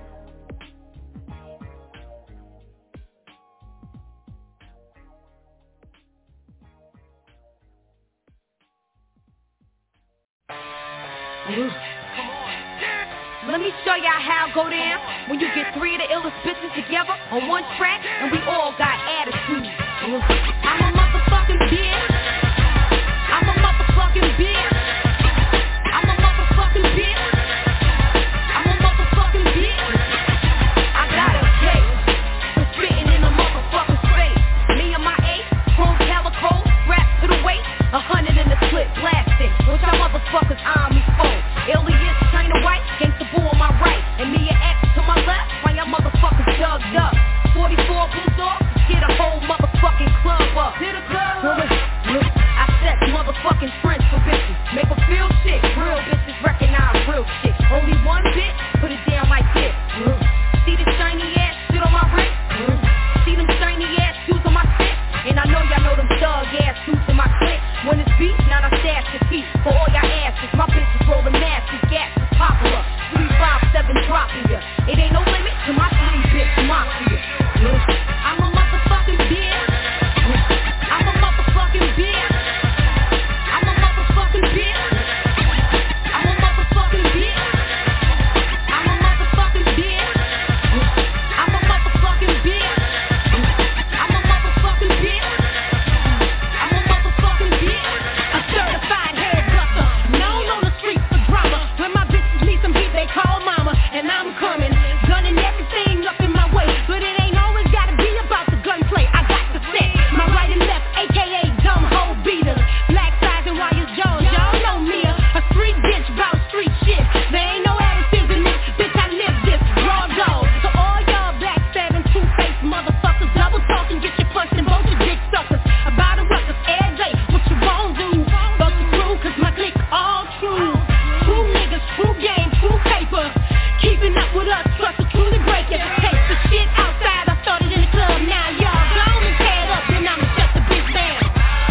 down. Let me show y'all how it go down when you get three of the illest bitches together on one track and we all got attitude. I'm a motherfucking bitch. I'm a motherfucking bitch. I'm a motherfucking bitch. I'm a motherfucking bitch. I got a case for spitting in a motherfucking space. Me and my ace, chrome calico, strapped to the waist, 100 in the clip, blasting. What y'all motherfuckers on me for? Alias, China White, gangsta boo on my right, and me and X to my left, while y'all motherfuckers jugged up. 44 blue dogs, get a whole motherfucking club up. Hit a club. I set motherfucking trends for bitches, make them feel shit. Real bitches recognize real shit. Only one bitch, put it down like this. See this shiny ass shit on my wrist? See them shiny ass shoes on my stick? And I know y'all know them thug ass shoes in my clip. When it's beat, now I stash the feet for all y'all asses. My bitches rolling nasty, gas is popular. 357 dropping ya. It ain't no limit to my 3-bitch mafia. I'm a motherfucking bitch. I'm a motherfucking bitch. I'm a motherfucking bitch. I'm a motherfucking bitch. I'm a motherfucking bitch. I'm a motherfucking bitch. I'm a motherfucking bitch. I'm a motherfucking bitch. A certified hairdresser, known on the streets for drama. When my bitches need some heat, they call mama, and I'm coming, gunning everything up in my way. But it ain't always gotta be about the gunplay. I got to set my right and left, aka dumb hoe beaters, black size and wires Jones. Y'all know me, a street bitch bout street shit. There ain't no additives in this, bitch. I live this raw dog. So all y'all backstabbing, two-faced motherfuckers, double talking, get your punch and both your dick suckers. About a ruckus, air day, what you won't do? Fuck the crew, cause my clique's all true. True niggas, true game, true paper. Keeping up with us, trust will truly break it. Take the shit outside, I started in the club, now y'all gone and tear it up, then I'ma shut the bitch down.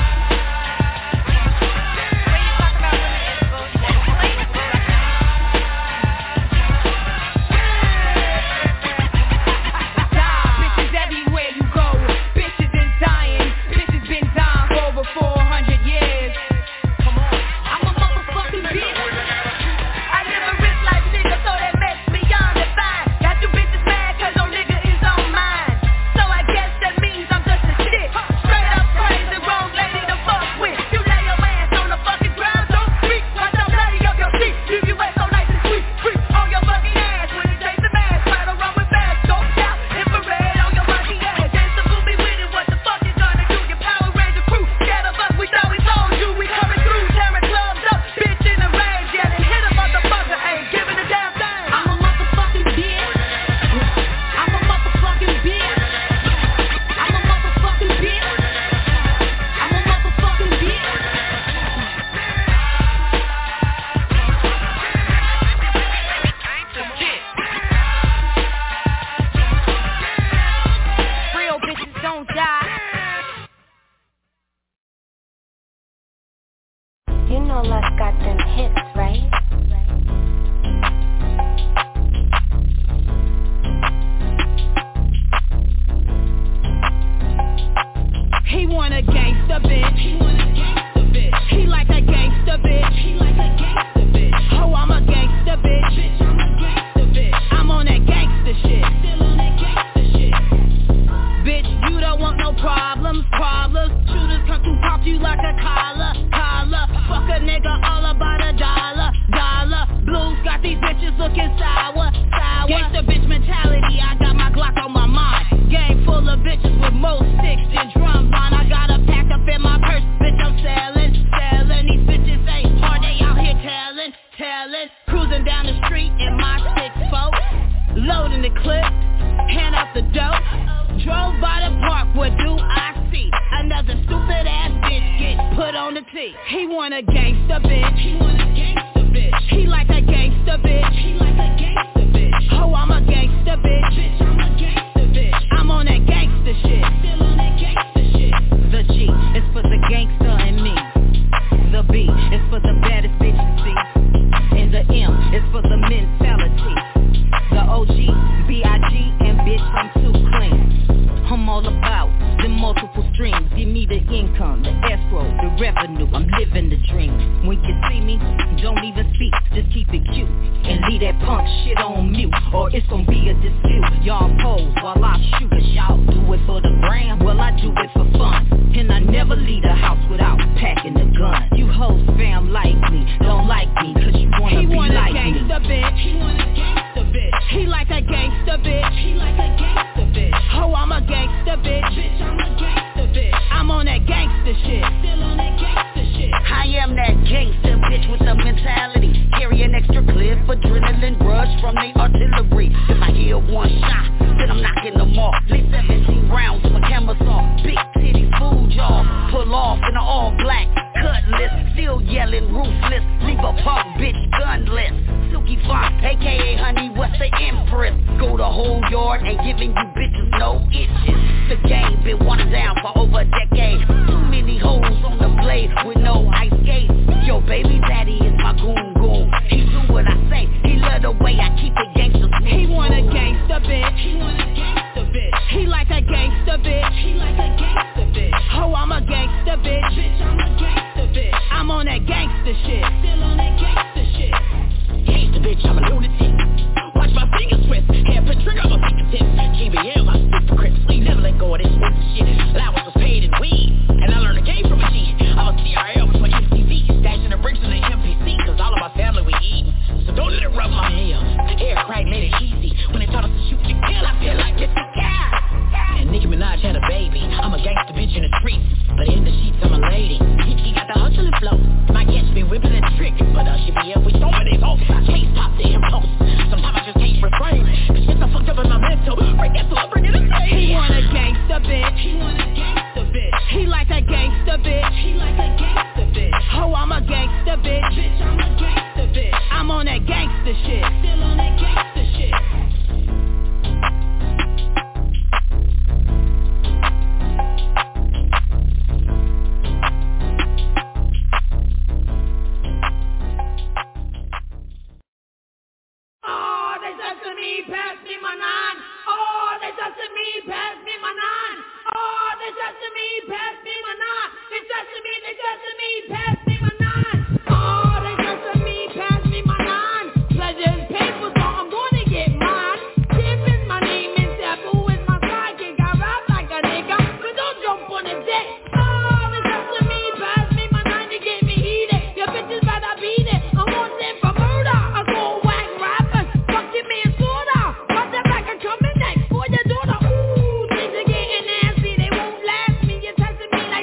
Bitches everywhere you go, bitches been dying, bitches been dying for over 400 years. Come on, I'm a motherfucking bitch. I live a rich life, nigga, so that makes me young and fine. Got you bitches mad cause your nigga is on mine. So I guess that means I'm just a shit. Straight up crazy, wrong lady to fuck with. You lay your ass on the fucking ground, don't speak. Watch I'm bloody up your seat, leave you wet so nice and sweet. Creep on your fucking ass when you take the mask. Right or wrong with fast, don't shout. Infrared on your fucking ass. Dance the movie with it, what the fuck you gonna do? Your Power Ranger crew, scared of us, we thought we told you. We coming through, tearing clubs up, bitch in the rage, yelling, hit a motherfucker, ain't giving a damn thing. I'm a motherfucking bitch. I'm a motherfucking bitch. I'm a motherfucking bitch. I'm a motherfucking bitch. Real bitches don't die. You know Lux got them hips, right? He want a gangsta bitch. He like a gangsta bitch. Oh, I'm a gangsta bitch. I'm on that gangsta shit. Bitch, you don't want no problems. Shooters come to pop you like a collar. Fuck a nigga all about a dollar. Blues got these bitches looking sour. Gangsta bitch mentality, I got my Glock on my mind. Game full of bitches with more sticks than drum line. I got a pack up in my purse, bitch, I'm selling. These bitches ain't hard, they out here telling. Cruising down the street in my 6-4, loading the clip, hand out the dope. Drove by the park, what do I see? Another stupid ass bitch get put on the tee. He want a gangsta bitch. He like a leave that punk shit on mute, or it's gonna be a dispute. Y'all pose while I shoot, cause y'all do it for the gram, well I do it for fun. And I never leave the house without packing the gun. You hoes fam like me, don't like me, cause you wanna be like me. He want a gangsta bitch, he want a gangsta bitch. He like a gangsta bitch, he like a gangsta bitch. Oh, I'm a gangsta bitch, bitch, I'm a gangsta bitch. I'm on that gangsta shit, still on that gangsta shit. I am that gangsta bitch with the mentality, carry an extra clip, adrenaline rush from the artillery. If I hear one shot, then I'm knocking them off. Leave 17 rounds of a camisole, big titty food jaw, pull off in an all black cutlass, still yelling ruthless, leave a punk bitch gunless. Silky Fox, aka Honey, what's the empress? Go the whole yard and giving you bitches no inches. The game been watered down for over a decade. Too many holes on the blade with no ice skates. Yo, baby daddy is my goon goon. He do what I say, he love the way I keep it gangsta. He want a gangsta bitch, he want a gangsta bitch. He like a gangsta bitch, he like a gangsta bitch. Oh, I'm a gangsta bitch, bitch, I'm a gangsta bitch. I'm on that gangsta shit, still on that gangsta shit. Gangsta bitch, I'm a lunatic. Watch my fingers twist, hair put trigger on my fingertips. GBL, my super crips, we never let go of this shit. Allowance was paid in weed, and I learned the game from a G. I'm a CRL with my MTV, stashing the bricks in the MPC, cause all of my family we eat. So don't let it rub my hair. Air crack made it easy. When they taught us to shoot to kill, I feel like it's a cat. And Nicki Minaj had a baby. I'm a gangsta bitch in the streets, but in the sheets I'm a lady. He got the hustling flow. Might catch me whipping a trick, but she be up with somebody's hope. I can't stop the impulse. Sometimes I just can't refrain. Cause shit's so fucked up in my mental. Break that flow, bring it in. He want a gangsta bitch, he want a gangsta bitch. He like a gangsta bitch, he like a gangsta bitch. Oh, I'm a gangsta bitch, bitch, I'm a gangsta bitch. I'm on that gangsta shit, still on that gangsta shit. Oh, they touching me, pass me my nine. Oh, they touching me, pass me my nine. Oh, they touching me, pass me my nine. They touching me, pass me my nine. Oh, they touching me, pass me my nine. Pleasure is painful, so I'm gonna get mine. Tip is my name and Taboo is my sidekick. I rap like a nigga, but don't jump on the dick. Oh, they touching me, pass me my nine. You get me heated. Your bitches better beat it. I'm wanting for murder. I go whack rappers. Fuck your man sorta. Watch that back and coming next for your daughter. Ooh, things are getting nasty. They won't last me. You're testing me like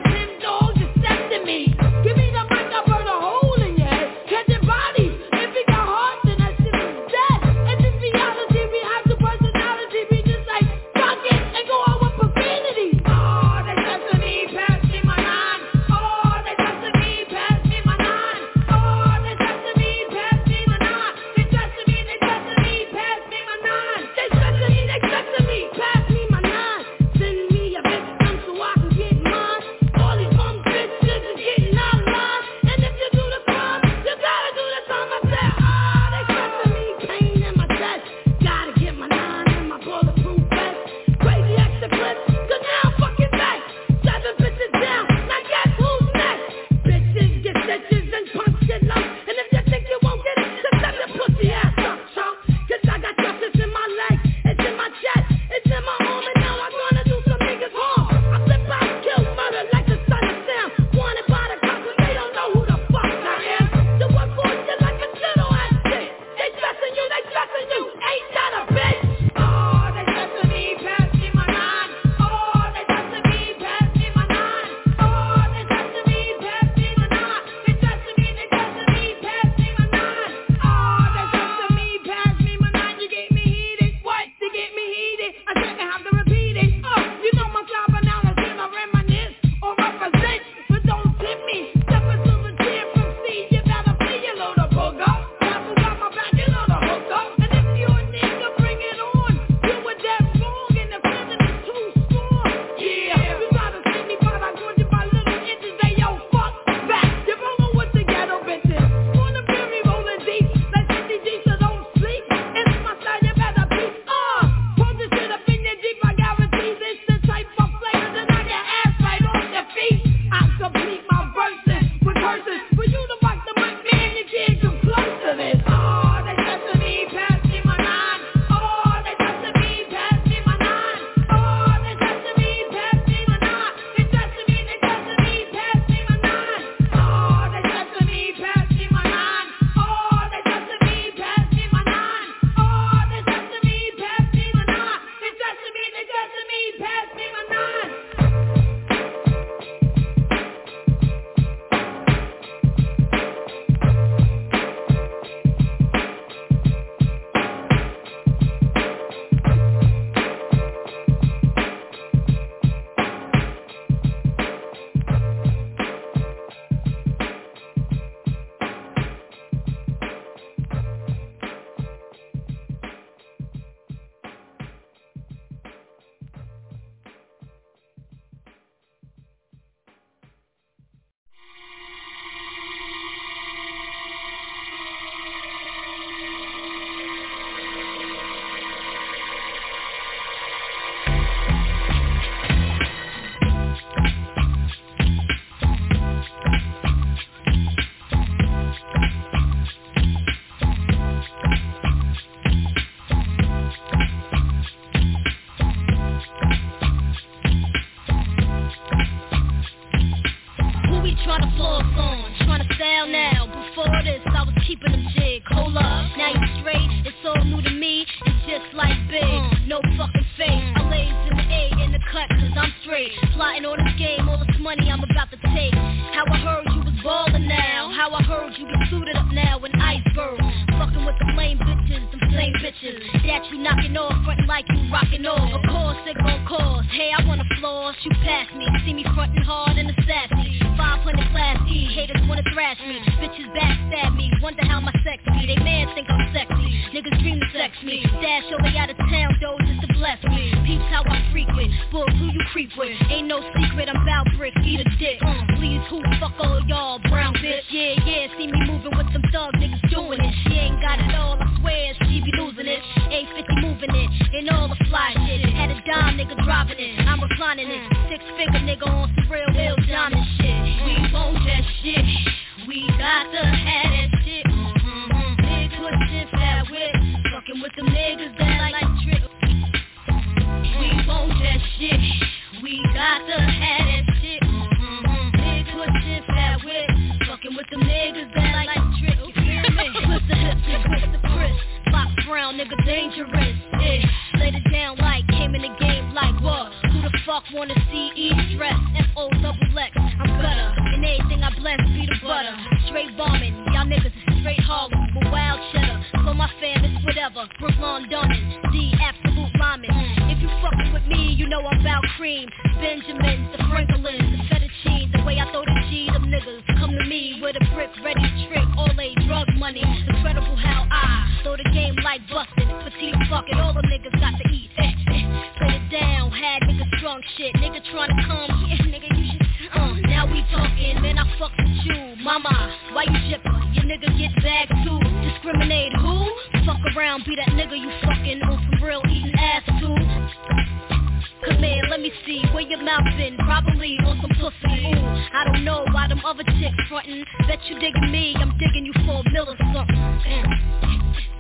bitches that you knocking off, frontin' like you rockin' off. Of course it gon' cause. Hey, I wanna floss, you pass me. See me frontin' hard and a sassy. 500 class E, haters wanna thrash me. Bitches backstab me, wonder how my sex be. They man think I'm sexy, niggas dream to sex me. Dash your way out of town, though, just to bless me. Peeps how I frequent, bulls who you creep with. Ain't no secret, I'm bout brick, eat a dick. Please, who fuck all y'all, brown bitch? Yeah, see me moving with some thug niggas doing it. She ain't got it all, I swear she be losing it. 850 moving it, and all the fly shit. Had a dime nigga driving it, I'm reclining it. 6-figure nigga on some real diamond shit. We want that shit, we got to have that shit. Big pushing fat whip, fucking with them niggas that like trip. We want that shit, we got to have that shit. Big pushing fat whip, fucking with them niggas that like trip. You feel me? Twist the hips and twist the wrist. Fox Brown, nigga dangerous. Yeah, laid it down like came in the game like what? Who the fuck wanna see each dress? F-O-double-X, I'm gutter. And everything I bless be the butter. Straight bombing, y'all niggas is straight Harlem. But wild cheddar, for my fam it's whatever. Brooklyn Dunning, the absolute lineman. If you fucking with me, you know I'm about cream. Benjamin, the Franklin, the fettuccine. The way I throw the G, them niggas come to me with a brick ready to trick. All they drug money, incredible how I throw the game like busted. Petite fucking, all them niggas got to eat. Put it down, had niggas drunk shit. Nigga tryna come, yeah, nigga you should. Now we talking, man I fuck with you. Mama, why you jipper? Your nigga get back too. Discriminate who? Fuck around, be that nigga you fucking on some real eating ass too. Come here, let me see where your mouth been. Probably on some pussy. Ooh, I don't know why them other chicks frontin'. Bet you digging me, I'm digging you for a mill or something.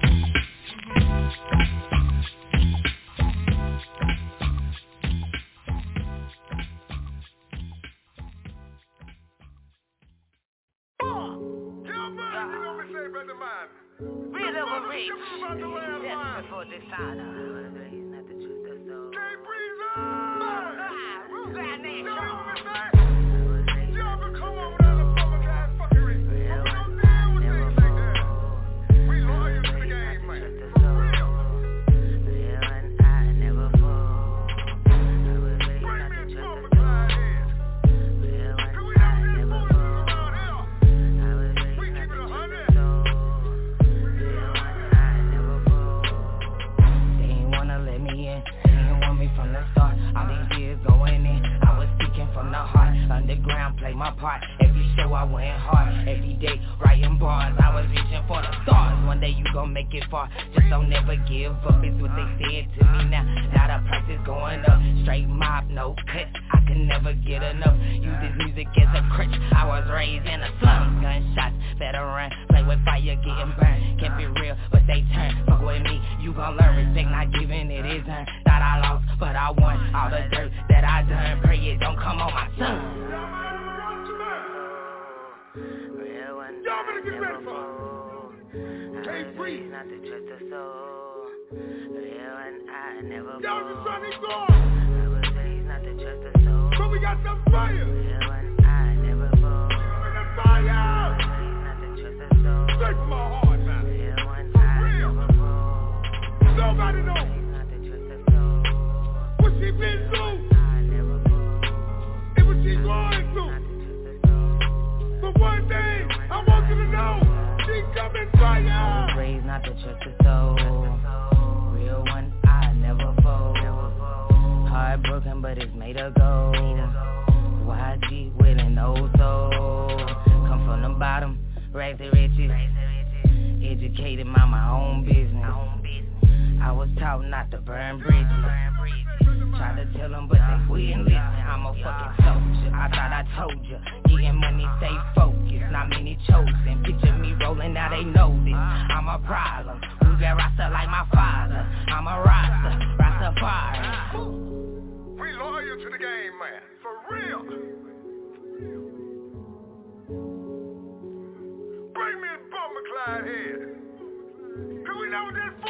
Real over reach. Just before this time. Not the truth, that's all. Underground, play my part. Every show I went hard. Every day, writing bars. I was reaching for the stars. One day you gon' make it far. Just don't never give up. It's what they said to me now. Now the price is going up. Straight mob, no cut. I can never get enough. Use this music as a crutch. I was raised in a slum. Gunshots, veteran. Play with fire, getting burned. Kept it real, but they turn. Fuck with me, you gon' learn. Respect not giving it is earned. Thought I lost, but I won. All the dirt that I done. Pray it don't come on my son. Y'all better get ready for Can't breathe. Not to trust the soul. Real and I never y'all just trying to go. I was raised not to trust the soul. So we got some fire. Real and I never fall. Fire. I was raised not to trust the soul. Straight from my heart, man. Real and I never fall. Nobody knows. Not to trust the soul. What she been through. I never fall. And what she going through. But one thing I want you to know, she coming fire. I was raised not to trust the soul. Real one, I never fold. Heartbroken, but it's made of gold. YG with an old soul. Come from the bottom, rags to riches. Educated, mind my own business. I was taught not to burn bridges. Tried to tell them, but they wouldn't listen. I'm a fucking soldier, I thought I told ya. Getting money, stay focused, not many chosen. Picture me rolling, now they know this. I'm a problem, who's that roster like my father? I'm a Rastafari. We loyal to the game, man, for real. Bring me a Bummer Clyde head. Cause we know this